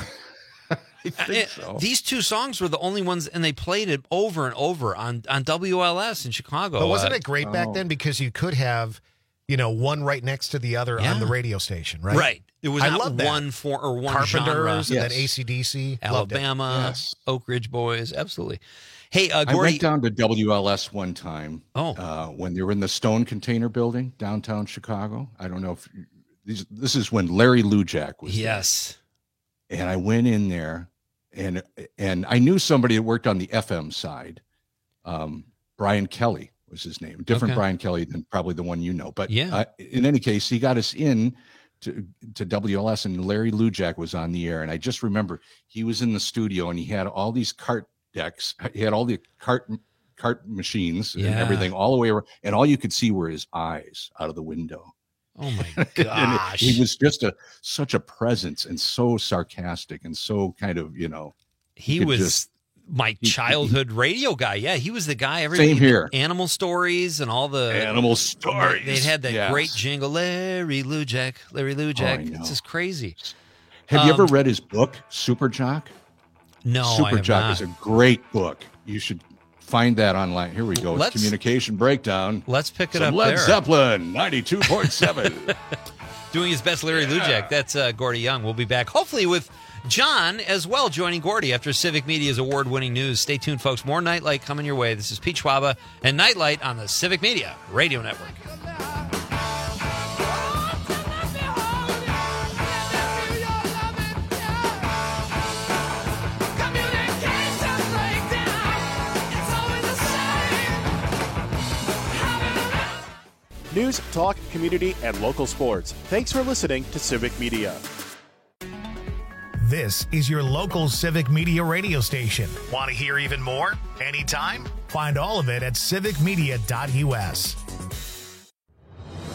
[SPEAKER 20] I think so.
[SPEAKER 13] These two songs were the only ones, and they played it over and over on, on W L S in Chicago.
[SPEAKER 14] But wasn't
[SPEAKER 13] Uh,
[SPEAKER 14] it great back
[SPEAKER 20] oh.
[SPEAKER 14] then because you could have, you know, one right next to the other
[SPEAKER 13] Yeah.
[SPEAKER 14] on the radio station, right?
[SPEAKER 13] Right. It was
[SPEAKER 14] I
[SPEAKER 13] not
[SPEAKER 14] love that.
[SPEAKER 13] one for or one genre.
[SPEAKER 14] Carpenters and
[SPEAKER 20] Yes.
[SPEAKER 14] then A C D C. Loved it.
[SPEAKER 13] Alabama,
[SPEAKER 20] Yes.
[SPEAKER 13] Oak Ridge Boys, absolutely. Hey, uh,
[SPEAKER 20] I
[SPEAKER 13] Gordy.
[SPEAKER 20] went down to W L S one time
[SPEAKER 13] Oh.
[SPEAKER 20] uh, when they were in the Stone Container Building, downtown Chicago. I don't know if you, these, this is when Larry Lujak was there.
[SPEAKER 13] Yes.
[SPEAKER 20] And I went in there, and and I knew somebody that worked on the F M side. Um, Brian Kelly was his name. Different
[SPEAKER 13] Okay.
[SPEAKER 20] Brian Kelly than probably the one you know. But
[SPEAKER 13] Yeah.
[SPEAKER 20] uh, in any case, he got us in to to W L S, and Larry Lujak was on the air. And I just remember he was in the studio, and he had all these cart decks. He had all the cart cart machines and
[SPEAKER 13] Yeah.
[SPEAKER 20] everything all the way around, and all you could see were his eyes out of the window.
[SPEAKER 13] Oh my
[SPEAKER 20] And
[SPEAKER 13] gosh.
[SPEAKER 20] he was just a such a presence, and so sarcastic, and so kind of, you know,
[SPEAKER 13] He
[SPEAKER 20] could
[SPEAKER 13] was
[SPEAKER 20] just-
[SPEAKER 13] my
[SPEAKER 20] he-
[SPEAKER 13] childhood radio guy. Yeah, he was the guy. Everybody,
[SPEAKER 20] Same here.
[SPEAKER 13] Animal stories and all the
[SPEAKER 20] Animal stories.
[SPEAKER 13] They had that
[SPEAKER 20] Yes.
[SPEAKER 13] great jingle, Larry Lujak, Larry Lujak.
[SPEAKER 20] Oh, I know.
[SPEAKER 13] It's just crazy.
[SPEAKER 20] Have you ever
[SPEAKER 13] Um,
[SPEAKER 20] read his book, Super Jock?
[SPEAKER 13] No, I
[SPEAKER 20] Super
[SPEAKER 13] have
[SPEAKER 20] Jock
[SPEAKER 13] not.
[SPEAKER 20] is a great book. You should find that online. Here we go. It's
[SPEAKER 13] Let's-
[SPEAKER 20] Communication Breakdown.
[SPEAKER 13] Let's pick it
[SPEAKER 20] Some
[SPEAKER 13] up
[SPEAKER 20] Led
[SPEAKER 13] there.
[SPEAKER 20] Zeppelin, ninety-two point seven.
[SPEAKER 13] Doing his best, Larry Lujak. That's uh, Gordy Young. We'll be back, hopefully, with John as well, joining Gordy after Civic Media's award-winning news. Stay tuned, folks. More Nightlight coming your way. This is Pete Schwaba and Nightlight on the Civic Media Radio Network.
[SPEAKER 1] News, talk, community, and local sports. Thanks for listening to Civic Media.
[SPEAKER 4] This is your local Civic Media radio station. Want to hear even more? Anytime? Find all of it at civic media dot U S.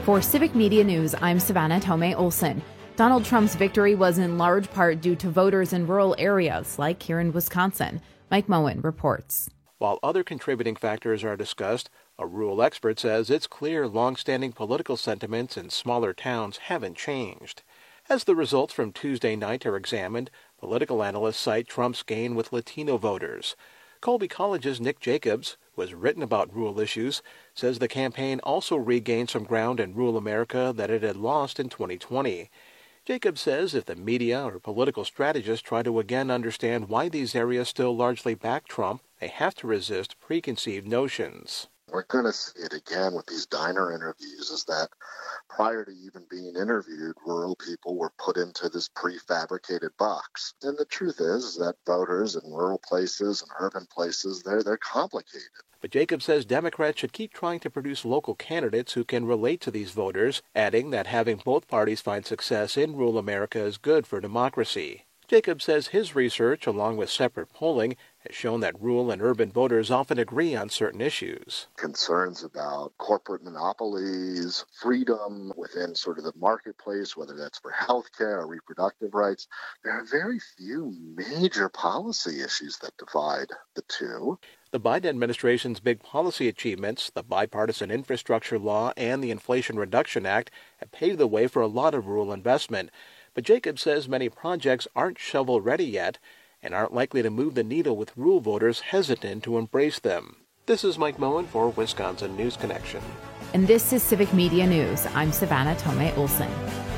[SPEAKER 3] For Civic Media News, I'm Savannah Tomei Olson. Donald Trump's victory was in large part due to voters in rural areas like here in Wisconsin. Mike Moen reports.
[SPEAKER 22] While other contributing factors are discussed, a rural expert says it's clear long-standing political sentiments in smaller towns haven't changed. As the results from Tuesday night are examined, political analysts cite Trump's gain with Latino voters. Colby College's Nick Jacobs, who has written about rural issues, says the campaign also regained some ground in rural America that it had lost in twenty twenty. Jacobs says if the media or political strategists try to again understand why these areas still largely back Trump, they have to resist preconceived notions.
[SPEAKER 23] We're going to see it again with these diner interviews, is that prior to even being interviewed, rural people were put into this prefabricated box. And the truth is, is that voters in rural places and urban places, they're, they're complicated.
[SPEAKER 22] But Jacobs says Democrats should keep trying to produce local candidates who can relate to these voters, adding that having both parties find success in rural America is good for democracy. Jacobs says his research, along with separate polling, has shown that rural and urban voters often agree on certain issues.
[SPEAKER 23] Concerns about corporate monopolies, freedom within sort of the marketplace, whether that's for health care or reproductive rights. There are very few major policy issues that divide the two.
[SPEAKER 22] The Biden administration's big policy achievements, the bipartisan infrastructure law and the Inflation Reduction Act, have paved the way for a lot of rural investment. But Jacobs says many projects aren't shovel-ready yet and aren't likely to move the needle with rural voters hesitant to embrace them. This is Mike Moen for Wisconsin News Connection.
[SPEAKER 3] And this is Civic Media News. I'm Savannah Tomei Olson.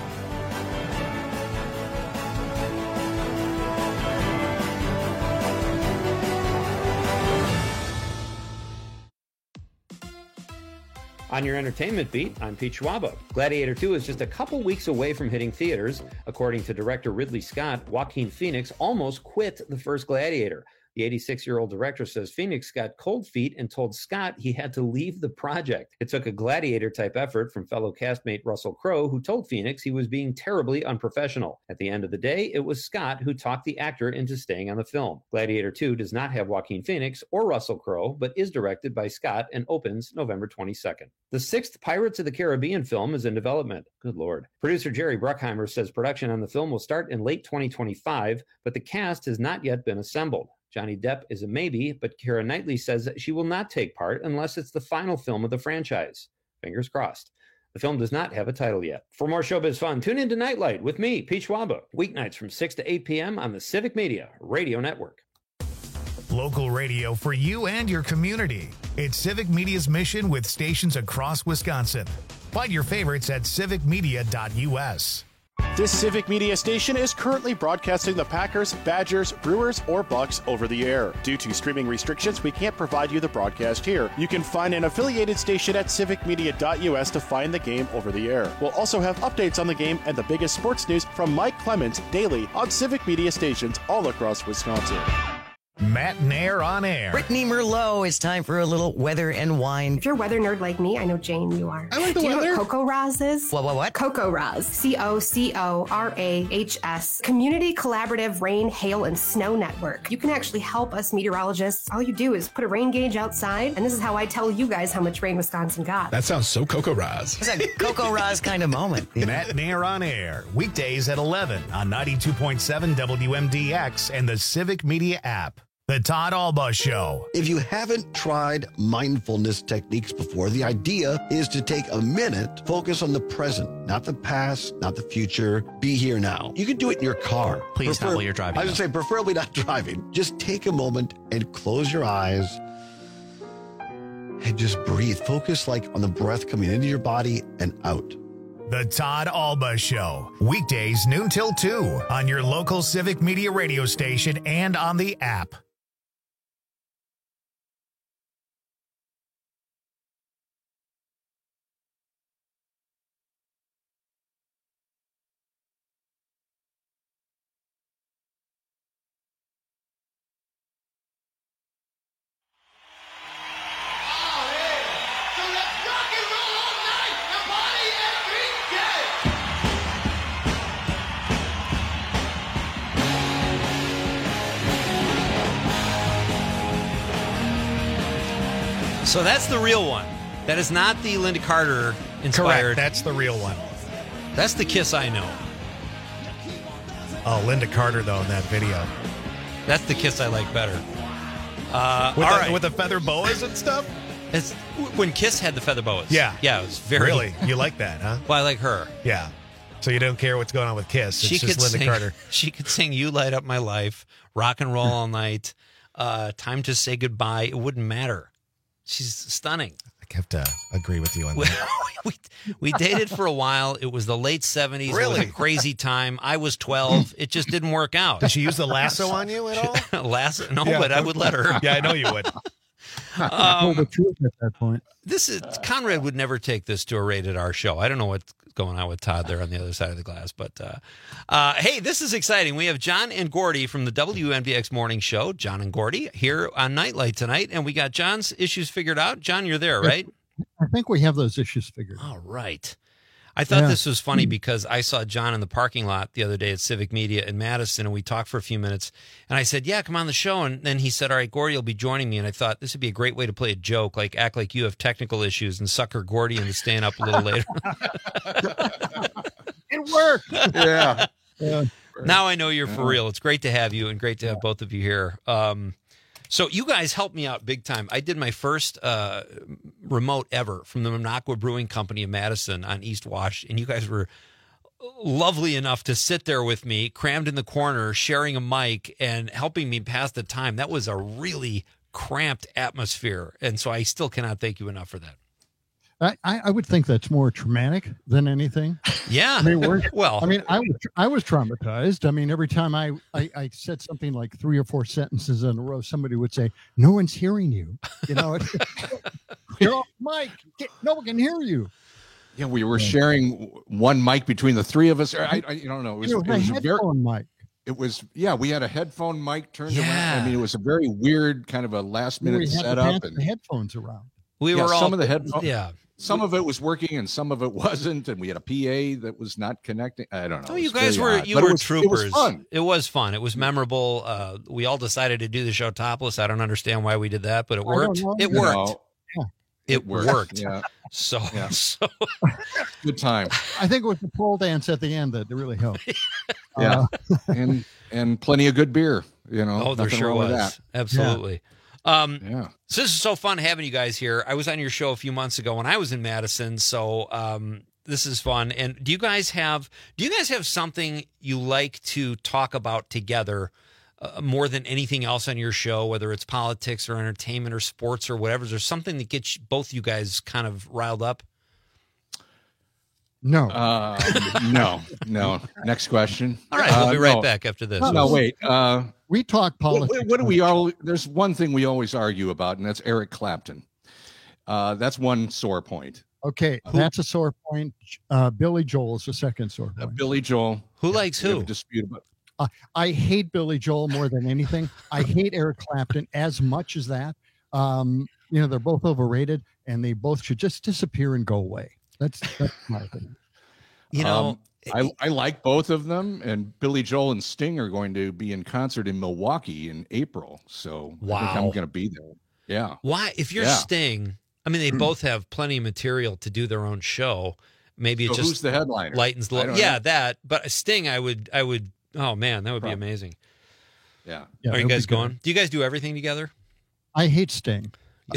[SPEAKER 13] On your entertainment beat, I'm Pete Schwaba. Gladiator two is just a couple weeks away from hitting theaters. According to director Ridley Scott, Joaquin Phoenix almost quit the first Gladiator. The eighty-six-year-old director says Phoenix got cold feet and told Scott he had to leave the project. It took a Gladiator-type effort from fellow castmate Russell Crowe, who told Phoenix he was being terribly unprofessional. At the end of the day, it was Scott who talked the actor into staying on the film. Gladiator two does not have Joaquin Phoenix or Russell Crowe, but is directed by Scott and opens November twenty-second. The sixth Pirates of the Caribbean film is in development. Good Lord. Producer Jerry Bruckheimer says production on the film will start in late twenty twenty-five, but the cast has not yet been assembled. Johnny Depp is a maybe, but Keira Knightley says that she will not take part unless it's the final film of the franchise. Fingers crossed. The film does not have a title yet. For more showbiz fun, tune in to Nightlight with me, Pete Schwaba, weeknights from six to eight p.m. on the Civic Media Radio Network.
[SPEAKER 4] Local radio for you and your community. It's Civic Media's mission with stations across Wisconsin. Find your favorites at civic media dot u s.
[SPEAKER 1] This Civic Media station is currently broadcasting the Packers, Badgers, Brewers, or Bucks over the air. Due to streaming restrictions, we can't provide you the broadcast here. You can find an affiliated station at civic media dot u s to find the game over the air. We'll also have updates on the game and the biggest sports news from Mike Clemens daily on Civic Media stations all across Wisconsin.
[SPEAKER 4] Matt Nair on air.
[SPEAKER 24] Brittany Merlot, it's time for a little weather and wine.
[SPEAKER 25] If you're a weather nerd like me, I know Jane, you are.
[SPEAKER 24] I like the
[SPEAKER 25] Do you
[SPEAKER 24] weather.
[SPEAKER 25] know what Coco Raz is?
[SPEAKER 24] What, what, what?
[SPEAKER 25] Coco Raz. C O C O R A H S. Community Collaborative Rain, Hail, and Snow Network. You can actually help us meteorologists. All you do is put a rain gauge outside, and this is how I tell you guys how much rain Wisconsin got.
[SPEAKER 26] That sounds so Coco Raz.
[SPEAKER 24] It's a Coco Raz kind of moment.
[SPEAKER 4] Matt Nair on air. Weekdays at eleven on ninety-two point seven W M D X and the Civic Media app. The Todd Alba Show.
[SPEAKER 9] If you haven't tried mindfulness techniques before, the idea is to take a minute, focus on the present, not the past, not the future. Be here now. You can do it in your car.
[SPEAKER 27] Please
[SPEAKER 9] Prefer-
[SPEAKER 27] not while you're driving.
[SPEAKER 9] I was going to say, preferably not driving. Just take a moment and close your eyes and just breathe. Focus like on the breath coming into your body and out.
[SPEAKER 4] The Todd Alba Show. Weekdays noon till two on your local Civic Media radio station and on the app.
[SPEAKER 13] So that's the real one. That is not the Linda Carter inspired.
[SPEAKER 14] Correct. That's the real one.
[SPEAKER 13] That's the Kiss I know.
[SPEAKER 14] Oh, Linda Carter, though, in that video.
[SPEAKER 13] That's the Kiss I like better. Uh,
[SPEAKER 14] With,
[SPEAKER 13] all
[SPEAKER 14] the,
[SPEAKER 13] right.
[SPEAKER 14] with the feather boas and stuff?
[SPEAKER 13] It's, when Kiss had the feather boas.
[SPEAKER 14] Yeah.
[SPEAKER 13] Yeah, it was very...
[SPEAKER 14] Really? You like that, huh?
[SPEAKER 13] Well, I like her.
[SPEAKER 14] Yeah. So you don't care what's going on with Kiss. It's
[SPEAKER 13] She
[SPEAKER 14] just
[SPEAKER 13] could
[SPEAKER 14] Linda
[SPEAKER 13] sing,
[SPEAKER 14] Carter.
[SPEAKER 13] She could sing You Light Up My Life, Rock and Roll All Night, uh, Time to Say Goodbye. It wouldn't matter. She's stunning.
[SPEAKER 14] I have to agree with you on that.
[SPEAKER 13] we, we dated for a while. It was the late seventies.
[SPEAKER 14] Really?
[SPEAKER 13] It was a crazy time. I was twelve. It just didn't work out.
[SPEAKER 14] Did she use the lasso on you at all?
[SPEAKER 13] Lasso? No,
[SPEAKER 14] Yeah.
[SPEAKER 13] but I would let her.
[SPEAKER 14] Yeah, I know you would.
[SPEAKER 21] Told the truth at that point.
[SPEAKER 13] This is Conrad would never take this to a rated R show. I don't know what's going on with Todd there on the other side of the glass, but uh, uh, hey, this is exciting. We have John and Gordy from the W N B X Morning Show. John and Gordy here on Nightlight tonight, and we got John's issues figured out. John, you're there, right?
[SPEAKER 21] I think we have those issues figured out.
[SPEAKER 13] All right. I thought
[SPEAKER 21] Yeah.
[SPEAKER 13] this was funny because I saw John in the parking lot the other day at Civic Media in Madison, and we talked for a few minutes. And I said, yeah, come on the show. And then he said, all right, Gordy will be joining me. And I thought this would be a great way to play a joke, like act like you have technical issues and sucker Gordy into staying up a little later.
[SPEAKER 21] It worked.
[SPEAKER 20] Yeah.
[SPEAKER 21] Yeah.
[SPEAKER 13] Now I know you're for real. It's great to have you and great to have both of you here. Um, so you guys helped me out big time. I did my first uh, remote ever from the Minocqua Brewing Company in Madison on East Wash, and you guys were lovely enough to sit there with me, crammed in the corner, sharing a mic and helping me pass the time. That was a really cramped atmosphere, and so I still cannot thank you enough for that.
[SPEAKER 21] I, I I would think that's more traumatic than anything.
[SPEAKER 13] Yeah.
[SPEAKER 21] I mean, we're,
[SPEAKER 13] well,
[SPEAKER 21] I mean, I was I was traumatized. I mean, every time I, I I said something like three or four sentences in a row, somebody would say, "No one's hearing you." You know, you're off mic. Get, no one can hear you.
[SPEAKER 20] Yeah, we were sharing one mic between the three of us. I, I, I don't know. It was,
[SPEAKER 21] You
[SPEAKER 20] it
[SPEAKER 21] know, a
[SPEAKER 20] was a very,
[SPEAKER 21] headphone mic.
[SPEAKER 20] it was, yeah, we had a headphone mic turned
[SPEAKER 13] Yeah.
[SPEAKER 20] around. I mean, it was a very weird kind of a last
[SPEAKER 21] We
[SPEAKER 20] minute
[SPEAKER 21] had to
[SPEAKER 20] setup.
[SPEAKER 21] pass
[SPEAKER 20] And
[SPEAKER 21] the headphones around.
[SPEAKER 13] we
[SPEAKER 20] yeah,
[SPEAKER 13] were all
[SPEAKER 20] some of the headphones.
[SPEAKER 13] Yeah.
[SPEAKER 20] Some of it was working and some of it wasn't. And we had a P A that was not connecting. I don't know.
[SPEAKER 13] Oh,
[SPEAKER 20] It
[SPEAKER 13] you
[SPEAKER 20] was
[SPEAKER 13] guys
[SPEAKER 20] very
[SPEAKER 13] were
[SPEAKER 20] odd.
[SPEAKER 13] you
[SPEAKER 20] But
[SPEAKER 13] were
[SPEAKER 20] it was,
[SPEAKER 13] troopers.
[SPEAKER 20] It was fun.
[SPEAKER 13] It was fun. It was memorable. Uh, we all decided to do the show topless. I don't understand why we did that, but it
[SPEAKER 21] I don't
[SPEAKER 13] worked.
[SPEAKER 21] know.
[SPEAKER 13] It
[SPEAKER 20] You
[SPEAKER 13] worked.
[SPEAKER 20] know,
[SPEAKER 21] Yeah.
[SPEAKER 13] It worked.
[SPEAKER 20] Yeah.
[SPEAKER 13] So,
[SPEAKER 20] Yeah.
[SPEAKER 13] so
[SPEAKER 20] Good time.
[SPEAKER 21] I think it was the pole dance at the end that really helped.
[SPEAKER 20] Yeah.
[SPEAKER 21] Uh,
[SPEAKER 20] and and plenty of good beer. You know.
[SPEAKER 13] oh, there
[SPEAKER 20] nothing
[SPEAKER 13] sure
[SPEAKER 20] wrong with
[SPEAKER 13] was.
[SPEAKER 20] that.
[SPEAKER 13] Absolutely. Um,
[SPEAKER 20] Yeah.
[SPEAKER 13] So this is so fun having you guys here. I was on your show a few months ago when I was in Madison, so um, this is fun. And do you guys have do you guys have something you like to talk about together uh, more than anything else on your show, whether it's politics or entertainment or sports or whatever? Is there something that gets both you guys kind of riled up?
[SPEAKER 21] no.
[SPEAKER 20] Uh, no, no. Next question.
[SPEAKER 13] All right, we'll
[SPEAKER 20] Uh,
[SPEAKER 13] be right
[SPEAKER 20] no.
[SPEAKER 13] back after this.
[SPEAKER 20] No, wait. Uh,
[SPEAKER 21] We talk
[SPEAKER 20] what,
[SPEAKER 21] politics.
[SPEAKER 20] what, what do we all? There's one thing we always argue about, and that's Eric Clapton. Uh, that's one sore point.
[SPEAKER 21] Okay, that's a sore point. Uh, Billy Joel is the second sore
[SPEAKER 20] Uh,
[SPEAKER 21] point.
[SPEAKER 20] Billy Joel.
[SPEAKER 13] Who likes
[SPEAKER 20] we have
[SPEAKER 13] who?
[SPEAKER 20] a dispute about.
[SPEAKER 21] Uh, I hate Billy Joel more than anything. I hate Eric Clapton as much as that. Um, you know, they're both overrated, and they both should just disappear and go away. That's that's my opinion.
[SPEAKER 13] You know,
[SPEAKER 20] Um, I, I like both of them, and Billy Joel and Sting are going to be in concert in Milwaukee in April. So I think
[SPEAKER 13] Wow.
[SPEAKER 20] I'm going to be there. Yeah.
[SPEAKER 13] why? If you're
[SPEAKER 20] Yeah.
[SPEAKER 13] Sting, I mean, they both have plenty of material to do their own show. Maybe it
[SPEAKER 20] So
[SPEAKER 13] just
[SPEAKER 20] who's the headliner?
[SPEAKER 13] lightens the
[SPEAKER 20] I
[SPEAKER 13] load.
[SPEAKER 20] don't
[SPEAKER 13] Yeah,
[SPEAKER 20] know.
[SPEAKER 13] that. But Sting, I would, I would. Oh man, that would be
[SPEAKER 20] Probably.
[SPEAKER 13] amazing.
[SPEAKER 20] Yeah.
[SPEAKER 21] Yeah,
[SPEAKER 13] Are you
[SPEAKER 21] it'll
[SPEAKER 13] guys
[SPEAKER 21] be good.
[SPEAKER 13] going? Do you guys do everything together?
[SPEAKER 21] I hate Sting.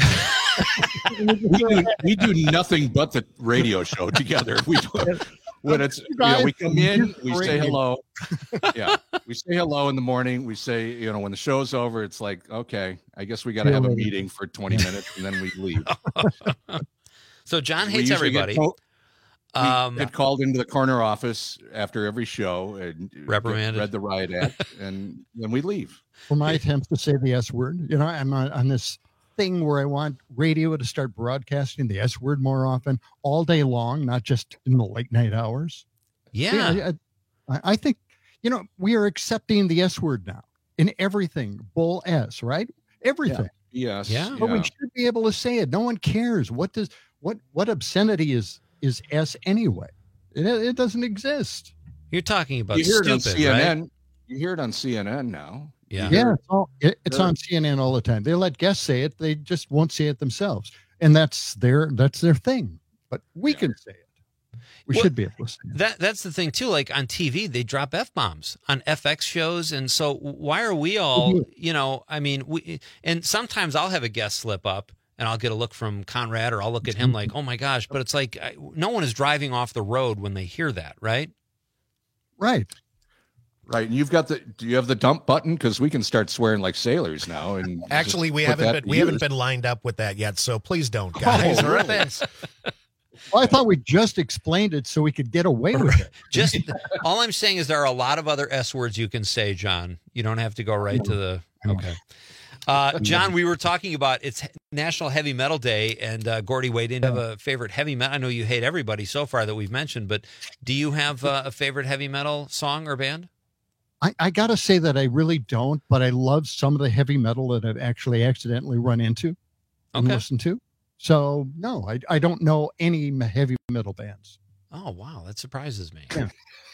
[SPEAKER 20] we, do, we do nothing but the radio show together. We do, when it's you know, we come in, we say hello. Yeah, we say hello in the morning. We say, you know, when the show's over, it's like, okay, I guess we got to
[SPEAKER 21] See you
[SPEAKER 20] have a
[SPEAKER 21] later.
[SPEAKER 20] meeting for twenty minutes, and then we leave.
[SPEAKER 13] So John
[SPEAKER 20] We
[SPEAKER 13] hates
[SPEAKER 20] usually get
[SPEAKER 13] everybody.
[SPEAKER 20] called- we
[SPEAKER 13] Um,
[SPEAKER 20] get called into the corner office after every show and
[SPEAKER 13] Reprimanded.
[SPEAKER 20] read the riot act, and then we leave.
[SPEAKER 21] For my attempts to say the S word, you know, I'm on, on this thing where I want radio to start broadcasting the S word more often, all day long, not just in the late night hours.
[SPEAKER 13] yeah.
[SPEAKER 21] I, I, I think, you know, we are accepting the S word now in everything. Bull S, right? Everything.
[SPEAKER 20] Yes.
[SPEAKER 13] Yeah.
[SPEAKER 21] But we should be able to say it. No one cares. What does what what obscenity is is S anyway? It, it doesn't exist.
[SPEAKER 13] You're talking about
[SPEAKER 20] You hear it on
[SPEAKER 13] stupid,
[SPEAKER 20] C N N.
[SPEAKER 13] right?
[SPEAKER 20] You hear it on C N N now.
[SPEAKER 13] Yeah.
[SPEAKER 20] You
[SPEAKER 21] Yeah,
[SPEAKER 20] hear-
[SPEAKER 21] it's, all, it, it's
[SPEAKER 20] Sure.
[SPEAKER 21] on C N N all the time. They let guests say it. They just won't say it themselves, and that's their that's their thing. but we yeah. can say it. We
[SPEAKER 13] well,
[SPEAKER 21] should be able to say it.
[SPEAKER 13] That That's the thing, too. Like on T V, they drop F-bombs on F X shows. And so why are we all, you know, I mean, we, and sometimes I'll have a guest slip up and I'll get a look from Conrad or I'll look at him like, oh, my gosh. But it's like I, no one is driving off the road when they hear that, right?
[SPEAKER 21] Right.
[SPEAKER 20] Right, and you've got the. Do you have the dump button? Because we can start swearing like sailors now. And
[SPEAKER 14] actually, we haven't been we haven't been lined up with that yet. So please don't, guys.
[SPEAKER 21] Oh, really?
[SPEAKER 14] Thanks.
[SPEAKER 21] Well, I thought we just explained it so we could get away with it.
[SPEAKER 13] Just all I'm saying is there are a lot of other S words you can say, John. You don't have to go right to the. Okay, uh, John, we were talking about it's National Heavy Metal Day, and uh, Gordy Wade didn't have a favorite heavy metal. I know you hate everybody so far that we've mentioned, but do you have uh, a favorite heavy metal song or band?
[SPEAKER 21] I, I got to say that I really don't, but I love some of the heavy metal that I've actually accidentally run into and
[SPEAKER 13] okay.
[SPEAKER 21] listened to. So, no, I, I don't know any heavy metal bands.
[SPEAKER 13] Oh, wow. That surprises me.
[SPEAKER 21] Yeah.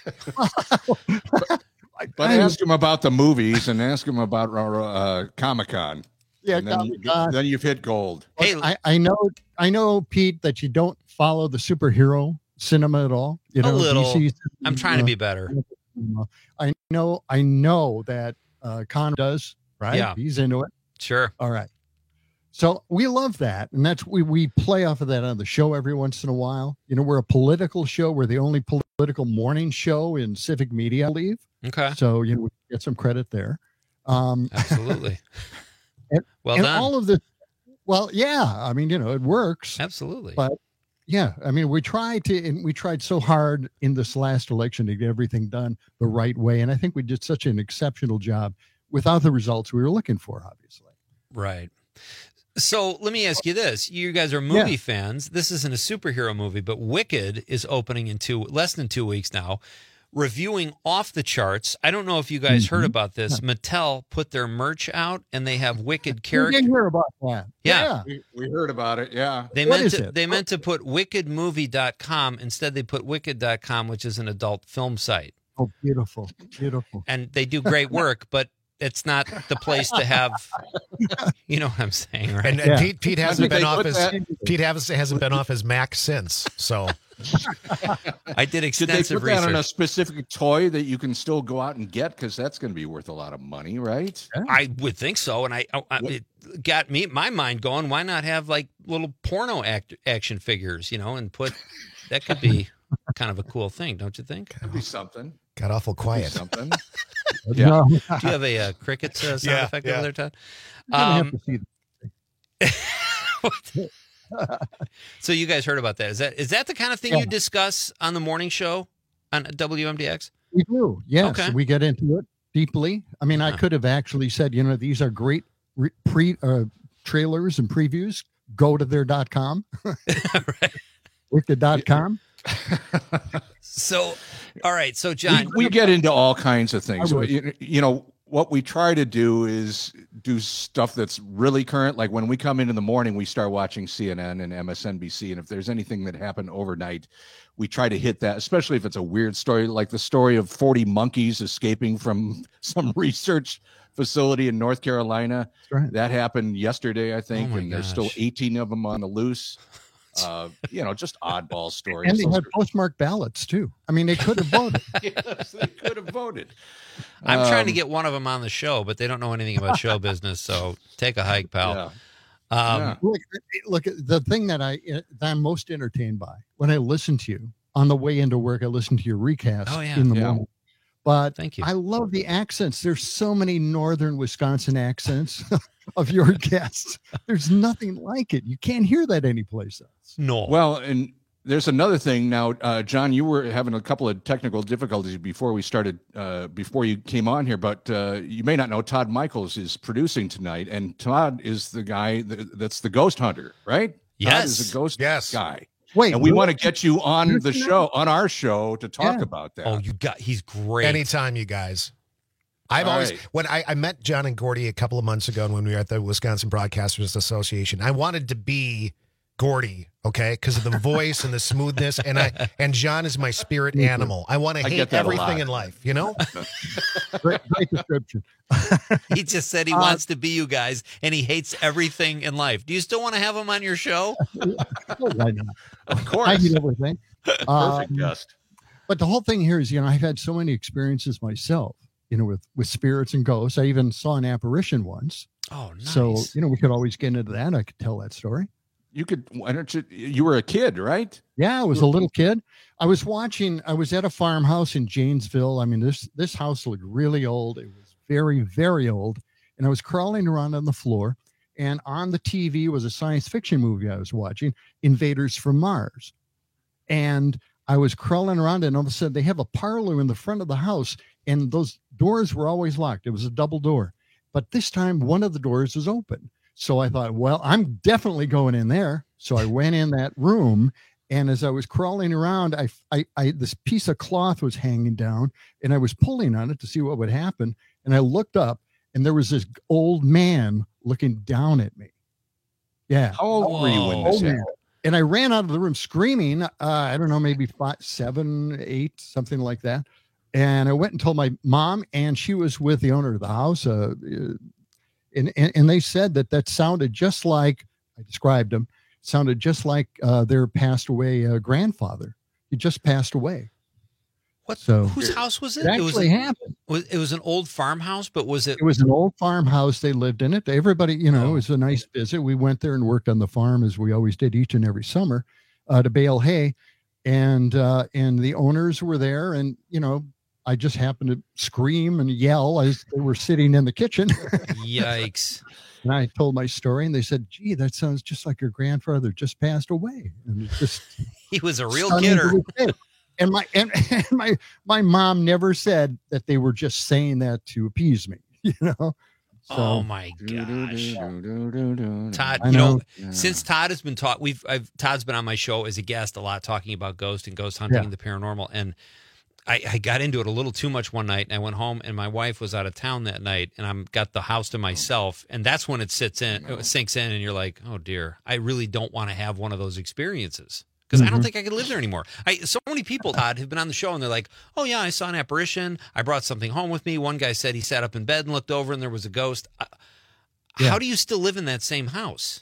[SPEAKER 20] but but I, ask him about the movies and ask him about uh, Comic-Con.
[SPEAKER 21] Yeah,
[SPEAKER 20] and then, you, then you've hit gold.
[SPEAKER 21] Hey, I, I know, I know, Pete, that you don't follow the superhero cinema at all. You know,
[SPEAKER 13] a little.
[SPEAKER 21] D C,
[SPEAKER 13] I'm trying
[SPEAKER 21] uh,
[SPEAKER 13] to be better.
[SPEAKER 21] I know, I know that uh, Con does, right?
[SPEAKER 13] Yeah.
[SPEAKER 21] He's into it.
[SPEAKER 13] Sure.
[SPEAKER 21] All right. So we love that. And that's, we, we play off of that on the show every once in a while. You know, we're a political show. We're the only political morning show in civic media, I believe.
[SPEAKER 13] Okay.
[SPEAKER 21] So, you know, we get some credit there. Um,
[SPEAKER 13] Absolutely.
[SPEAKER 21] and,
[SPEAKER 13] well
[SPEAKER 21] and
[SPEAKER 13] done.
[SPEAKER 21] all of this, well, yeah, I mean, you know, it works.
[SPEAKER 13] Absolutely.
[SPEAKER 21] But yeah, I mean, we tried to, and we tried so hard in this last election to get everything done the right way. And I think we did such an exceptional job without the results we were looking for, obviously.
[SPEAKER 13] Right. So let me ask you this. You guys are movie
[SPEAKER 21] Yeah.
[SPEAKER 13] fans. This isn't a superhero movie, but Wicked is opening in two, less than two weeks now. Reviewing off the charts. I don't know if you guys
[SPEAKER 21] Mm-hmm.
[SPEAKER 13] heard about this. Mattel put their merch out and they have Wicked
[SPEAKER 21] We
[SPEAKER 13] characters.
[SPEAKER 21] didn't hear about that.
[SPEAKER 13] Yeah.
[SPEAKER 20] We, we heard about it. Yeah.
[SPEAKER 13] They
[SPEAKER 21] What
[SPEAKER 13] meant
[SPEAKER 21] is
[SPEAKER 13] to
[SPEAKER 21] it?
[SPEAKER 13] they meant to put wicked movie dot com. Instead they put wicked dot com, which is an adult film site.
[SPEAKER 21] Oh, beautiful. Beautiful.
[SPEAKER 13] And they do great work, but it's not the place to have, you know what I'm saying, right?
[SPEAKER 14] And, and
[SPEAKER 21] Yeah.
[SPEAKER 14] Pete, Pete hasn't
[SPEAKER 20] They
[SPEAKER 14] been off
[SPEAKER 20] put
[SPEAKER 14] his
[SPEAKER 20] that-
[SPEAKER 14] Pete hasn't hasn't been off his Mac since. So
[SPEAKER 13] I did
[SPEAKER 20] Did they
[SPEAKER 13] extensive
[SPEAKER 20] put that on a
[SPEAKER 13] research.
[SPEAKER 20] specific toy that you can still go out and get? Because that's going to be worth a lot of money, right?
[SPEAKER 13] I would think so, and I, I I- it got me my mind going. Why not have like little porno act, action figures, you know, and put that could be kind of a cool thing, don't you think?
[SPEAKER 20] Could be something.
[SPEAKER 14] got awful
[SPEAKER 20] Could be
[SPEAKER 14] quiet.
[SPEAKER 20] something.
[SPEAKER 21] No.
[SPEAKER 13] Do you have a uh, cricket uh, sound
[SPEAKER 14] Yeah,
[SPEAKER 13] effect
[SPEAKER 14] yeah.
[SPEAKER 13] over there, Todd?
[SPEAKER 21] I'm gonna
[SPEAKER 13] Um,
[SPEAKER 21] have to see
[SPEAKER 13] so you guys heard about that? Is that is that the kind of thing
[SPEAKER 21] Yeah.
[SPEAKER 13] you discuss on the morning show on W M D X?
[SPEAKER 21] We do, yes.
[SPEAKER 13] Okay.
[SPEAKER 21] We get into it deeply. I mean, I
[SPEAKER 13] Huh.
[SPEAKER 21] could have actually said, you know, these are great re- pre uh, trailers and previews. Go to their dot com,
[SPEAKER 13] Right.
[SPEAKER 21] wicked dot com.
[SPEAKER 13] So, all right. So, John,
[SPEAKER 20] we, we get into all kinds of things.
[SPEAKER 21] I would.
[SPEAKER 20] You, you know, what we try to do is do stuff that's really current. Like when we come in in the morning, we start watching C N N and M S N B C. And if there's anything that happened overnight, we try to hit that, especially if it's a weird story, like the story of forty monkeys escaping from some research facility in North Carolina.
[SPEAKER 21] right.
[SPEAKER 20] That happened yesterday, I think.
[SPEAKER 13] Oh my
[SPEAKER 20] and there's still
[SPEAKER 13] gosh.
[SPEAKER 20] eighteen of them on the loose. Uh, you know, just oddball stories.
[SPEAKER 21] And they
[SPEAKER 20] Those
[SPEAKER 21] had
[SPEAKER 20] are-
[SPEAKER 21] postmark ballots too. I mean, they could have voted.
[SPEAKER 20] yes, they could have voted.
[SPEAKER 13] I'm trying to
[SPEAKER 20] Um,
[SPEAKER 13] get one of them on the show, but they don't know anything about show business. So take a hike, pal.
[SPEAKER 20] Yeah.
[SPEAKER 13] Um,
[SPEAKER 20] Yeah.
[SPEAKER 21] Look, look, the thing that I that I'm most entertained by when I listen to you on the way into work, I listen to your recast
[SPEAKER 13] Oh, yeah.
[SPEAKER 21] in the
[SPEAKER 20] Yeah.
[SPEAKER 21] morning. But
[SPEAKER 13] Thank you.
[SPEAKER 21] I love the accents. There's so many northern Wisconsin accents of your guests. There's nothing like it. You can't hear that anyplace else.
[SPEAKER 13] No.
[SPEAKER 20] Well, and there's another thing now, uh, John. You were having a couple of technical difficulties before we started, uh, before you came on here. But uh, you may not know Todd Michaels is producing tonight, and Todd is the guy that, that's the ghost hunter, right? Todd
[SPEAKER 13] Yes.
[SPEAKER 20] is a ghost
[SPEAKER 14] Yes.
[SPEAKER 20] guy,
[SPEAKER 21] Wait,
[SPEAKER 20] and we
[SPEAKER 21] really?
[SPEAKER 20] want to get you on
[SPEAKER 21] You're
[SPEAKER 20] the
[SPEAKER 21] kidding?
[SPEAKER 20] show, on our show, to talk
[SPEAKER 21] Yeah.
[SPEAKER 20] about that.
[SPEAKER 13] oh, you got. He's great.
[SPEAKER 14] Anytime, you guys. I've
[SPEAKER 20] All
[SPEAKER 14] always
[SPEAKER 20] right.
[SPEAKER 14] when I, I met John and Gordy a couple of months ago when we were at the Wisconsin Broadcasters Association, I wanted to be Gordy, okay, because of the voice and the smoothness, and I and John is my spirit animal. I want to
[SPEAKER 20] I
[SPEAKER 14] hate
[SPEAKER 20] get that a
[SPEAKER 14] everything
[SPEAKER 20] lot.
[SPEAKER 14] in life, you know.
[SPEAKER 21] Great, great description.
[SPEAKER 13] He just said he
[SPEAKER 21] Uh,
[SPEAKER 13] wants to be you guys, and he hates everything in life. Do you still want to have him on your show?
[SPEAKER 21] Why not?
[SPEAKER 20] Of course.
[SPEAKER 21] I hate everything.
[SPEAKER 20] Perfect
[SPEAKER 21] Um,
[SPEAKER 20] guest.
[SPEAKER 21] But the whole thing here is, you know, I've had so many experiences myself, you know, with with spirits and ghosts. I even saw an apparition once.
[SPEAKER 13] Oh, nice.
[SPEAKER 21] So, you know, we could always get into that. I could tell that story.
[SPEAKER 20] You could, why don't you, you were a kid, right?
[SPEAKER 21] Yeah, I was a little kid. I was watching, I was at a farmhouse in Janesville. I mean, this this house looked really old. It was very, very old. And I was crawling around on the floor. And on the T V was a science fiction movie I was watching, Invaders from Mars. And I was crawling around, and all of a sudden they have a parlor in the front of the house, and those doors were always locked. It was a double door. But this time, one of the doors was open. So I thought, well, I'm definitely going in there. So I went in that room, and as I was crawling around, I, I, I, this piece of cloth was hanging down, and I was pulling on it to see what would happen. And I looked up, and there was this old man looking down at me. Yeah.
[SPEAKER 20] How old were you when this
[SPEAKER 21] Old man.
[SPEAKER 20] happened?
[SPEAKER 21] And I ran out of the room screaming. Uh, I don't know, maybe five, seven, eight, something like that. And I went and told my mom, and she was with the owner of the house. Uh, and, and, and they said that that sounded just like, I described him, sounded just like uh, their passed away uh, grandfather. He just passed away.
[SPEAKER 13] What?
[SPEAKER 21] So
[SPEAKER 13] Whose house was it?
[SPEAKER 21] It
[SPEAKER 13] It was
[SPEAKER 21] actually
[SPEAKER 13] a-
[SPEAKER 21] happened.
[SPEAKER 13] Was, it was an old farmhouse, but was it?
[SPEAKER 21] It was an old farmhouse. They lived in it. Everybody, you know,
[SPEAKER 13] Oh.
[SPEAKER 21] it was a nice visit. We went there and worked on the farm as we always did each and every summer uh, to bale hay. And, uh, and the owners were there, and, you know, I just happened to scream and yell as they were sitting in the kitchen.
[SPEAKER 13] Yikes.
[SPEAKER 21] And I told my story, and they said, gee, that sounds just like your grandfather just passed away. And it just
[SPEAKER 13] He was a real
[SPEAKER 21] stunning to
[SPEAKER 13] kidder.
[SPEAKER 21] this day. And my and, and my my mom never said that they were just saying that to appease me, you know. So,
[SPEAKER 13] Oh my gosh, Todd!
[SPEAKER 21] I
[SPEAKER 13] You know,
[SPEAKER 21] know.
[SPEAKER 13] since Todd has been taught, we've I've Todd's been on my show as a guest a lot, talking about ghost and ghost hunting
[SPEAKER 21] Yeah.
[SPEAKER 13] and the paranormal. And I, I got into it a little too much one night, and I went home, and my wife was out of town that night, and I'm got the house to myself, and that's when it sits in, it sinks in, and you're like, oh dear, I really don't want to have one of those experiences. Because I don't
[SPEAKER 21] Mhm.
[SPEAKER 13] think I could live there anymore. I so many people, Todd, have been on the show, and they're like, "Oh yeah, I saw an apparition. I brought something home with me." One guy said he sat up in bed and looked over, and there was a ghost. Uh,
[SPEAKER 21] Yeah.
[SPEAKER 13] How do you still live in that same house?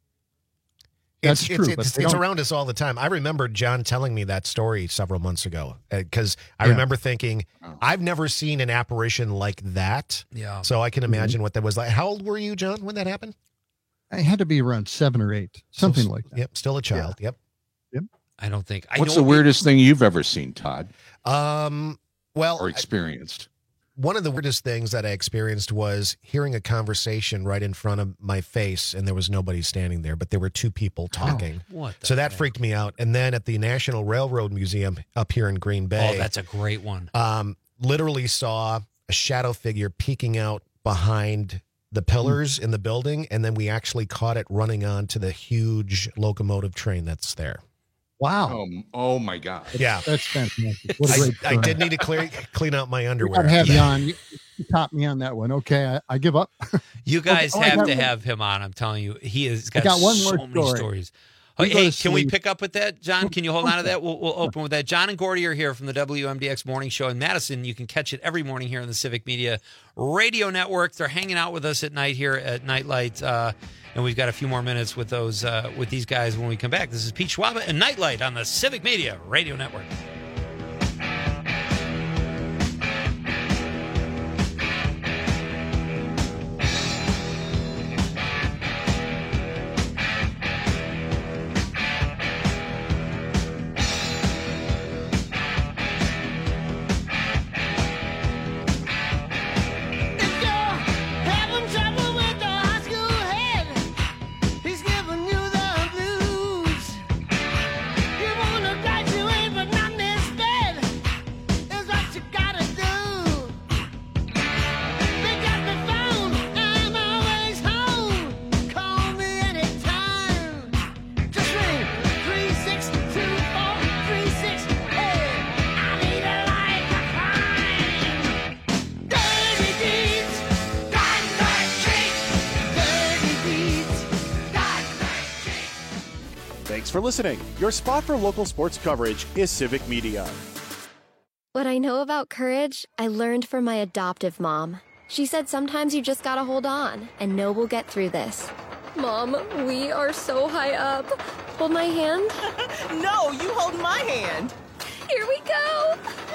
[SPEAKER 21] That's
[SPEAKER 14] it's,
[SPEAKER 21] true,
[SPEAKER 14] It's,
[SPEAKER 21] but
[SPEAKER 14] it's,
[SPEAKER 21] they
[SPEAKER 14] it's
[SPEAKER 21] don't-
[SPEAKER 14] around us all the time. I remember John telling me that story several months ago because I
[SPEAKER 21] Yeah.
[SPEAKER 14] remember thinking, I've never seen an apparition like that.
[SPEAKER 13] Yeah.
[SPEAKER 14] So I can
[SPEAKER 21] Mm-hmm.
[SPEAKER 14] imagine what that was like. How old were you, John, when that happened?
[SPEAKER 21] I had to be around seven or eight, something
[SPEAKER 14] So-
[SPEAKER 21] like that.
[SPEAKER 14] Yep, still a child. Yep.
[SPEAKER 13] I don't think. I
[SPEAKER 20] What's
[SPEAKER 13] know
[SPEAKER 20] the weirdest thing you've ever seen, Todd,
[SPEAKER 14] Um, well,
[SPEAKER 20] or experienced?
[SPEAKER 14] one of the weirdest things that I experienced was hearing a conversation right in front of my face, and there was nobody standing there, but there were two people talking.
[SPEAKER 13] What? The
[SPEAKER 14] So that
[SPEAKER 13] heck?
[SPEAKER 14] freaked me out. And then at the National Railroad Museum up here in Green Bay,
[SPEAKER 13] Oh, that's a great one.
[SPEAKER 14] um, literally saw a shadow figure peeking out behind the pillars in the building, and then we actually caught it running onto the huge locomotive train that's there.
[SPEAKER 21] Wow.
[SPEAKER 20] Oh, oh my God.
[SPEAKER 14] Yeah.
[SPEAKER 21] That's fantastic. What a
[SPEAKER 14] I,
[SPEAKER 21] great
[SPEAKER 14] I
[SPEAKER 21] story.
[SPEAKER 14] did need to clear, clean out my
[SPEAKER 21] We
[SPEAKER 14] underwear.
[SPEAKER 21] gotta have you
[SPEAKER 14] Yeah.
[SPEAKER 21] on. You, you topped me on that one. Okay, I, I give up.
[SPEAKER 13] You guys
[SPEAKER 21] Oh, I
[SPEAKER 13] have
[SPEAKER 21] got
[SPEAKER 13] to
[SPEAKER 21] one-
[SPEAKER 13] have him on. I'm telling you, he has
[SPEAKER 21] I
[SPEAKER 13] got,
[SPEAKER 21] got one
[SPEAKER 13] so
[SPEAKER 21] more
[SPEAKER 13] many
[SPEAKER 21] story.
[SPEAKER 13] stories.
[SPEAKER 21] We
[SPEAKER 13] Hey,
[SPEAKER 21] go
[SPEAKER 13] hey,
[SPEAKER 21] to
[SPEAKER 13] can we
[SPEAKER 21] sleep.
[SPEAKER 13] pick up with that, John? Can you hold on to that? We'll, we'll open with that. John and Gordy are here from the W M D X Morning Show in Madison. You can catch it every morning here on the Civic Media Radio Network. They're hanging out with us at night here at Nightlight, uh, and we've got a few more minutes with those uh, with these guys when we come back. This is Pete Schwab and Nightlight on the Civic Media Radio Network.
[SPEAKER 5] He's giving you the blues. You wanna graduate, but not
[SPEAKER 1] Thanks for listening. Your spot for local sports coverage is Civic Media.
[SPEAKER 5] What I know about courage, I learned from my adoptive mom. She said sometimes you just gotta hold on and know we'll get through this. Mom, we are so high up. Hold my hand.
[SPEAKER 6] No, you hold my hand.
[SPEAKER 5] Here we go.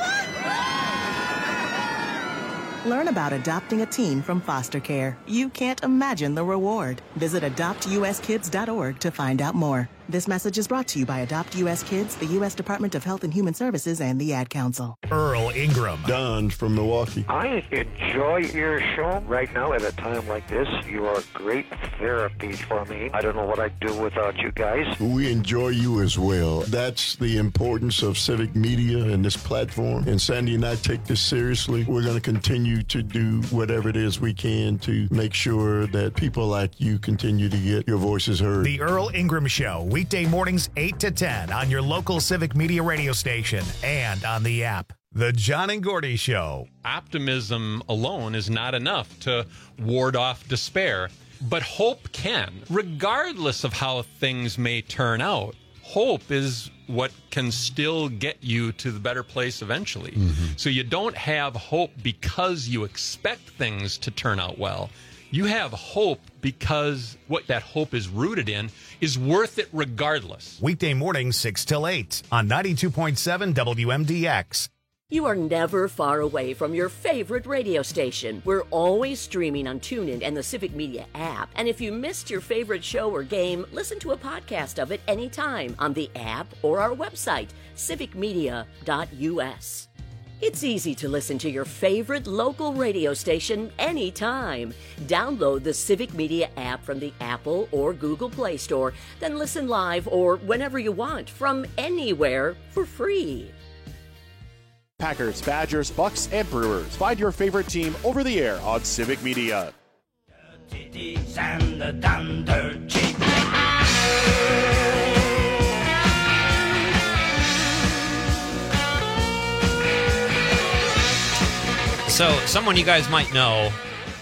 [SPEAKER 6] Learn about adopting a teen from foster care. You can't imagine the reward. Visit adopt u s kids dot org to find out more. This message is brought to you by Adopt U S Kids, the U S Department of Health and Human Services, and the Ad Council.
[SPEAKER 4] Earl Ingram.
[SPEAKER 8] Don from Milwaukee.
[SPEAKER 10] I enjoy your show. Right now, at a time like this, you are great therapy for me. I don't know what I'd do without you guys.
[SPEAKER 8] We enjoy you as well. That's the importance of civic media and this platform. And Sandy and I take this seriously. We're going to continue to do whatever it is we can to make sure that people like you continue to get your voices heard.
[SPEAKER 4] The Earl Ingram Show, weekday mornings eight to ten on your local Civic Media radio station and on the app. The John and Gordy Show.
[SPEAKER 11] Optimism alone is not enough to ward off despair, but hope can. Regardless of how things may turn out, hope is what can still get you to the better place eventually. Mm-hmm. So you don't have hope because you expect things to turn out well. You have hope because what that hope is rooted in is worth it regardless.
[SPEAKER 4] Weekday mornings six till eight on ninety-two point seven W M D X.
[SPEAKER 19] You are never far away from your favorite radio station. We're always streaming on TuneIn and the Civic Media app. And if you missed your favorite show or game, listen to a podcast of it anytime on the app or our website, civic media dot u s. It's easy to listen to your favorite local radio station anytime. Download the Civic Media app from the Apple or Google Play Store, then listen live or whenever you want from anywhere for free.
[SPEAKER 1] Packers, Badgers, Bucks, and Brewers. Find your favorite team over the air on Civic Media.
[SPEAKER 26] And the thunder chick.
[SPEAKER 13] So, someone you guys might know,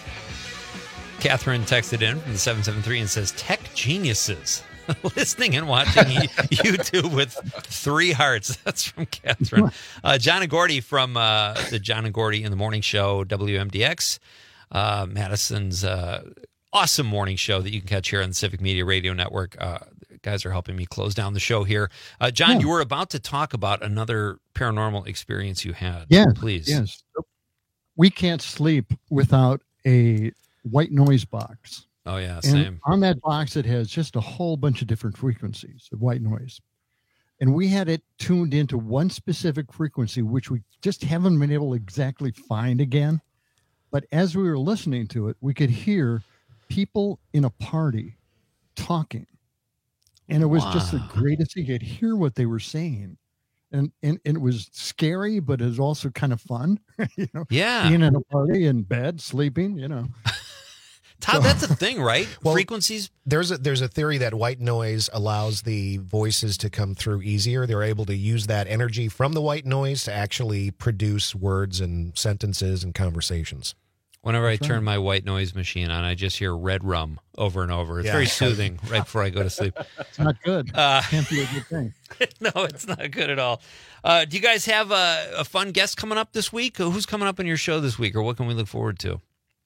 [SPEAKER 13] Catherine texted in from the seven seven three and says, tech geniuses. Listening and watching YouTube with three hearts. That's from Catherine. Uh, John and Gordy from uh, the John and Gordy in the Morning Show, W M D X. Uh, Madison's uh, awesome morning show that you can catch here on the Civic Media Radio Network. Uh, guys are helping me close down the show here. Uh, John, yeah. you were about to talk about another paranormal experience you had.
[SPEAKER 21] Yeah,
[SPEAKER 13] please.
[SPEAKER 21] Yes. We can't sleep without a white noise box.
[SPEAKER 13] Oh, yeah,
[SPEAKER 21] and
[SPEAKER 13] same.
[SPEAKER 21] On that box, it has just a whole bunch of different frequencies of white noise. And we had it tuned into one specific frequency, which we just haven't been able to exactly find again. But as we were listening to it, we could hear people in a party talking. And it was wow. just the greatest thing. You could hear what they were saying. And, and and it was scary, but it was also kind of fun. you know,
[SPEAKER 13] yeah.
[SPEAKER 21] Being in a party in bed, sleeping, you know.
[SPEAKER 13] Todd, that's the thing, right?
[SPEAKER 14] Well,
[SPEAKER 13] Frequencies.
[SPEAKER 14] There's a there's a theory that white noise allows the voices to come through easier. They're able to use that energy from the white noise to actually produce words and sentences and conversations.
[SPEAKER 13] Whenever
[SPEAKER 21] That's
[SPEAKER 13] I turn
[SPEAKER 21] right.
[SPEAKER 13] my white noise machine on, I just hear red rum over and over. It's
[SPEAKER 14] Yeah.
[SPEAKER 13] very soothing right before I go to sleep.
[SPEAKER 21] It's not good.
[SPEAKER 13] Uh,
[SPEAKER 21] Can't be a good thing.
[SPEAKER 13] No, it's not good at all. Uh, do you guys have a, a fun guest coming up this week? Who's coming up in your show this week, or what can we look forward to?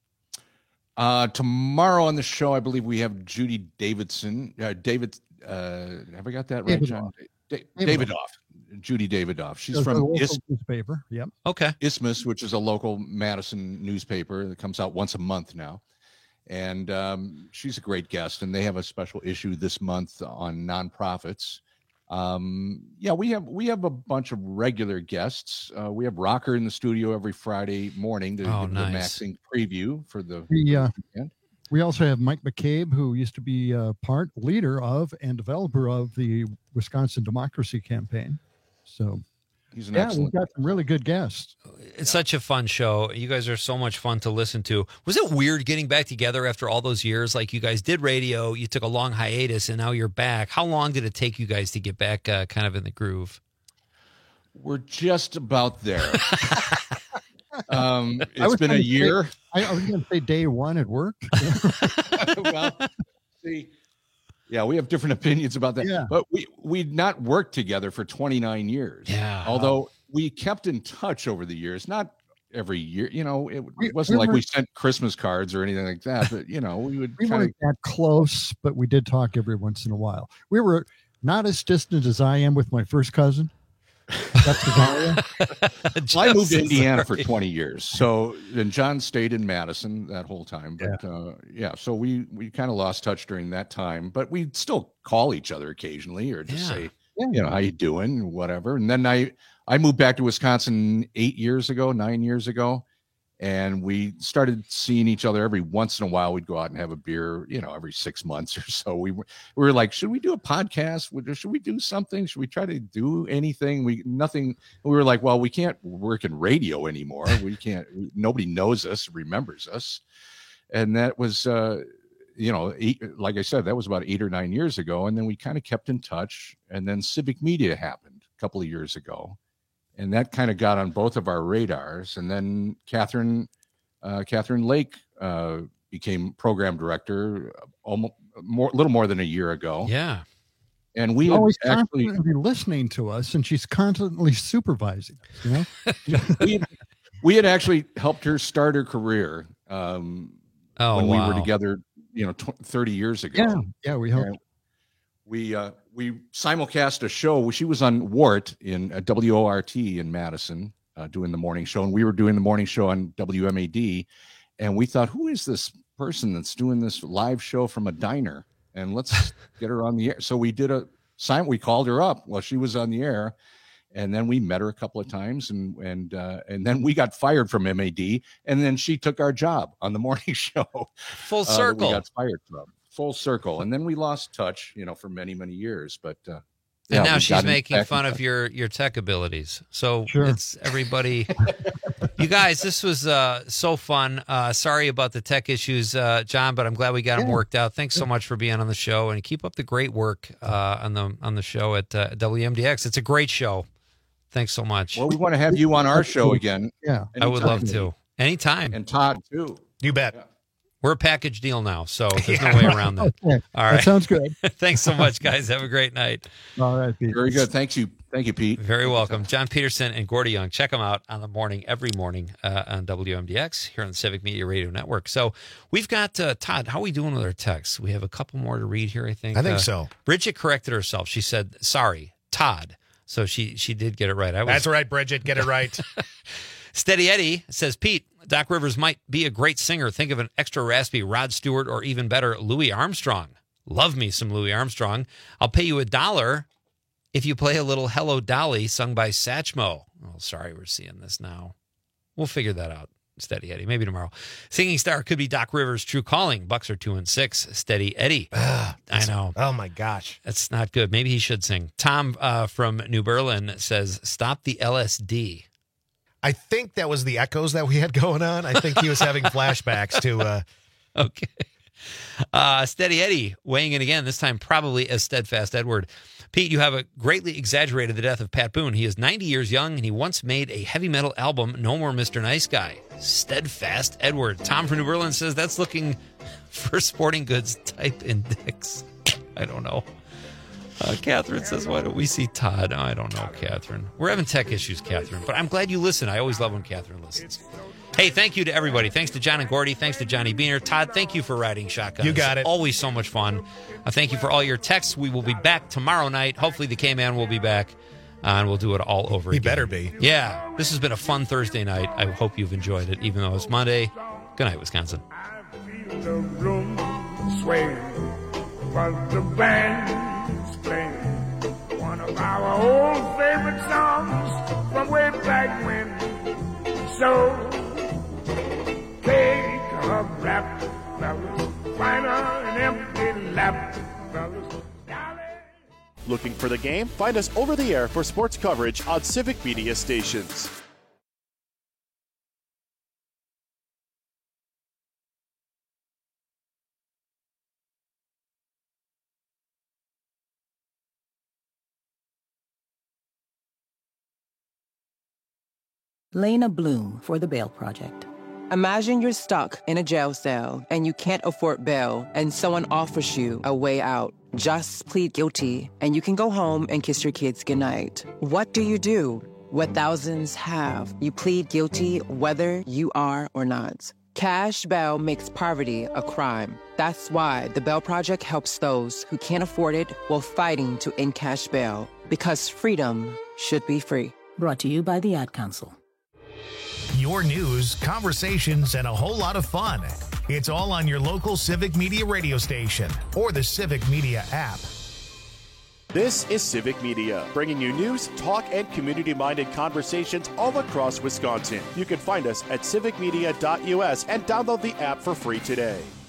[SPEAKER 20] Uh, tomorrow on the show, I believe we have Judy Davidson. Uh, David, uh, have I got that right,
[SPEAKER 21] Davidoff.
[SPEAKER 20] John? Da-
[SPEAKER 21] Davidoff.
[SPEAKER 20] Davidoff. Judy Davidoff. She's
[SPEAKER 21] It's a
[SPEAKER 20] from
[SPEAKER 21] local
[SPEAKER 20] Is-
[SPEAKER 21] newspaper. Yep.
[SPEAKER 13] Okay.
[SPEAKER 20] Isthmus, which is a local Madison newspaper that comes out once a month now. And um, she's a great guest, and they have a special issue this month on nonprofits. Um, yeah, we have we have a bunch of regular guests. Uh, we have Rocker in the studio every Friday morning to
[SPEAKER 13] Oh,
[SPEAKER 20] give
[SPEAKER 13] nice.
[SPEAKER 20] the Maxing preview for the
[SPEAKER 21] We, uh,
[SPEAKER 20] weekend.
[SPEAKER 21] we also have Mike McCabe, who used to be uh, part leader of and developer of the Wisconsin Democracy Campaign. So,
[SPEAKER 20] He's an
[SPEAKER 21] yeah,
[SPEAKER 20] excellent.
[SPEAKER 21] we've got some really good guests.
[SPEAKER 13] It's such a fun show. You guys are so much fun to listen to. Was it weird getting back together after all those years? Like, you guys did radio, you took a long hiatus, and now you're back. How long did it take you guys to get back uh, kind of in the groove?
[SPEAKER 20] We're just about there. um,
[SPEAKER 21] I
[SPEAKER 20] it's
[SPEAKER 21] was
[SPEAKER 20] been a
[SPEAKER 21] gonna say-
[SPEAKER 20] year.
[SPEAKER 21] I, I was going to say day one it worked.
[SPEAKER 20] Well, see, Yeah, we have different opinions about that.
[SPEAKER 21] Yeah.
[SPEAKER 20] But we we'd not worked together for twenty-nine years.
[SPEAKER 13] Yeah.
[SPEAKER 20] Although we kept in touch over the years, not every year. You know, it
[SPEAKER 21] We-
[SPEAKER 20] wasn't
[SPEAKER 21] we
[SPEAKER 20] like
[SPEAKER 21] were-
[SPEAKER 20] we sent Christmas cards or anything like that. But you know, we would
[SPEAKER 21] We
[SPEAKER 20] kind of.
[SPEAKER 21] weren't that close, but we did talk every once in a while. We were not as distant as I am with my first cousin. That's Zaria.
[SPEAKER 20] Well, I moved to Indiana for twenty years. So, and John stayed in Madison that whole time. But yeah, uh, yeah so we, we kind of lost touch during that time, but we'd still call each other occasionally or just
[SPEAKER 13] Yeah.
[SPEAKER 20] say, you know, how you doing, whatever. And then I, I moved back to Wisconsin eight years ago, nine years ago. And we started seeing each other every once in a while. We'd go out and have a beer, you know, every six months or so. We were, we were like, should we do a podcast? Would- Should we do something? Should we try to do anything? We nothing. We were like, well, we can't work in radio anymore. We can't. Nobody knows us, remembers us. And that was, uh, you know, eight, like I said, that was about eight or nine years ago. And then we kind of kept in touch. And then Civic Media happened a couple of years ago. And that kind of got on both of our radars. And then Catherine, uh, Catherine Lake uh, became program director almost more, little more than a year ago.
[SPEAKER 13] Yeah.
[SPEAKER 20] And we
[SPEAKER 21] She's
[SPEAKER 20] had
[SPEAKER 21] always
[SPEAKER 20] actually,
[SPEAKER 21] constantly listening to us, and she's constantly supervising. You know,
[SPEAKER 20] we, we had actually helped her start her career um,
[SPEAKER 13] Oh,
[SPEAKER 20] when we
[SPEAKER 13] wow.
[SPEAKER 20] were together, you know, tw- thirty years ago.
[SPEAKER 21] yeah, yeah, we hope.
[SPEAKER 20] And we uh, we simulcast a show. She was on W O R T in uh, W O R T in Madison uh, doing the morning show, and we were doing the morning show on W M A D. And we thought, who is this person that's doing this live show from a diner? And let's get her on the air. So we did a sign. We called her up while she was on the air, and then we met her a couple of times, and and uh, and then we got fired from M A D, and then she took our job on the morning show.
[SPEAKER 13] Full
[SPEAKER 20] uh, that
[SPEAKER 13] circle.
[SPEAKER 20] we got fired from. Full circle, and then we lost touch, you know, for many, many years. But uh, yeah,
[SPEAKER 13] And now
[SPEAKER 20] we
[SPEAKER 13] she's
[SPEAKER 20] got in-
[SPEAKER 13] making
[SPEAKER 20] back in
[SPEAKER 13] fun of
[SPEAKER 20] touch.
[SPEAKER 13] your your tech abilities. So
[SPEAKER 21] Sure.
[SPEAKER 13] it's everybody. You guys, this was uh, so fun. Uh, sorry about the tech issues, uh, John, but I'm glad we got them
[SPEAKER 21] Yeah.
[SPEAKER 13] worked out. Thanks so much for being on the show, and keep up the great work uh, on the on the show at uh, W M D X. It's a great show. Thanks so much.
[SPEAKER 20] Well, we want to have you on our show again.
[SPEAKER 21] Yeah,
[SPEAKER 13] I would love
[SPEAKER 20] anytime.
[SPEAKER 13] to. Anytime.
[SPEAKER 20] And Todd too.
[SPEAKER 14] You bet.
[SPEAKER 13] We're a package deal now, so there's no way around that.
[SPEAKER 21] Okay.
[SPEAKER 13] All right.
[SPEAKER 21] That sounds good.
[SPEAKER 13] Thanks so much, guys. Have a great night.
[SPEAKER 21] All right, Pete.
[SPEAKER 20] Very good. Thanks you. Thank you, Pete.
[SPEAKER 13] Very welcome. John Peterson and Gordy Young. Check them out on the morning, every morning uh, on W M D X here on the Civic Media Radio Network. So we've got, uh, Todd, how are we doing with our texts? We have a couple more to read here, I think.
[SPEAKER 14] I think
[SPEAKER 13] Uh,
[SPEAKER 14] so.
[SPEAKER 13] Bridget corrected herself. She said, sorry, Todd. So she she did get it right. I was,
[SPEAKER 14] That's right, Bridget. Get it right.
[SPEAKER 13] Steady Eddie says, Pete, Doc Rivers might be a great singer. Think of an extra raspy Rod Stewart or even better, Louis Armstrong. Love me some Louis Armstrong. I'll pay you a dollar if you play a little Hello Dolly sung by Satchmo. Oh, sorry, we're seeing this now. We'll figure that out. Steady Eddie, maybe tomorrow. Singing star could be Doc Rivers' True Calling. Bucks are two and six. Steady Eddie. I know.
[SPEAKER 14] Oh my gosh.
[SPEAKER 13] That's not good. Maybe he should sing. Tom uh, from New Berlin says, stop the L S D.
[SPEAKER 14] I think that was the echoes that we had going on. I think he was having flashbacks to. Uh,
[SPEAKER 13] Okay. Uh, Steady Eddie weighing in again, this time probably as Steadfast Edward. Pete, you have a greatly exaggerated the death of Pat Boone. He is ninety years young, and he once made a heavy metal album, No More Mister Nice Guy. Steadfast Edward. Tom from New Berlin says that's looking for sporting goods type index. I don't know. Uh, Catherine says, why don't we see Todd? Oh, I don't know, Catherine. We're having tech issues, Catherine, but I'm glad you listen. I always love when Catherine listens. Hey, thank you to everybody. Thanks to John and Gordy. Thanks to Johnny Beaner. Todd, thank you for riding shotgun.
[SPEAKER 14] You got
[SPEAKER 13] It's
[SPEAKER 14] it.
[SPEAKER 13] Always so much fun. Uh, thank you for all your texts. We will be back tomorrow night. Hopefully the K-Man will be back, uh, and we'll do it all over
[SPEAKER 14] he
[SPEAKER 13] again.
[SPEAKER 14] better be.
[SPEAKER 13] Yeah, this has been a fun Thursday night. I hope you've enjoyed it, even though it's Monday. Good night, Wisconsin.
[SPEAKER 26] The room sway while the band's playing one of our old favorite songs from way back when. So take a rap, fellas, find an empty lap, fellas.
[SPEAKER 1] Looking for the game? Find us over the air for sports coverage on Civic Media stations.
[SPEAKER 2] Lena Bloom for the Bail Project. Imagine you're stuck in a jail cell and you can't afford bail, and someone offers you a way out.
[SPEAKER 7] Just plead guilty, and you can go home and kiss your kids goodnight. What do you do? What thousands have. You plead guilty whether you are or not. Cash bail makes poverty a crime. That's why the Bail Project helps those who can't afford it while fighting to end cash bail. Because freedom should be free.
[SPEAKER 2] Brought to you by the Ad Council.
[SPEAKER 4] Your news, conversations, and a whole lot of fun. It's all on your local Civic Media radio station or the Civic Media app.
[SPEAKER 1] This is Civic Media, bringing you news, talk, and community-minded conversations all across Wisconsin. You can find us at civic media dot U S and download the app for free today.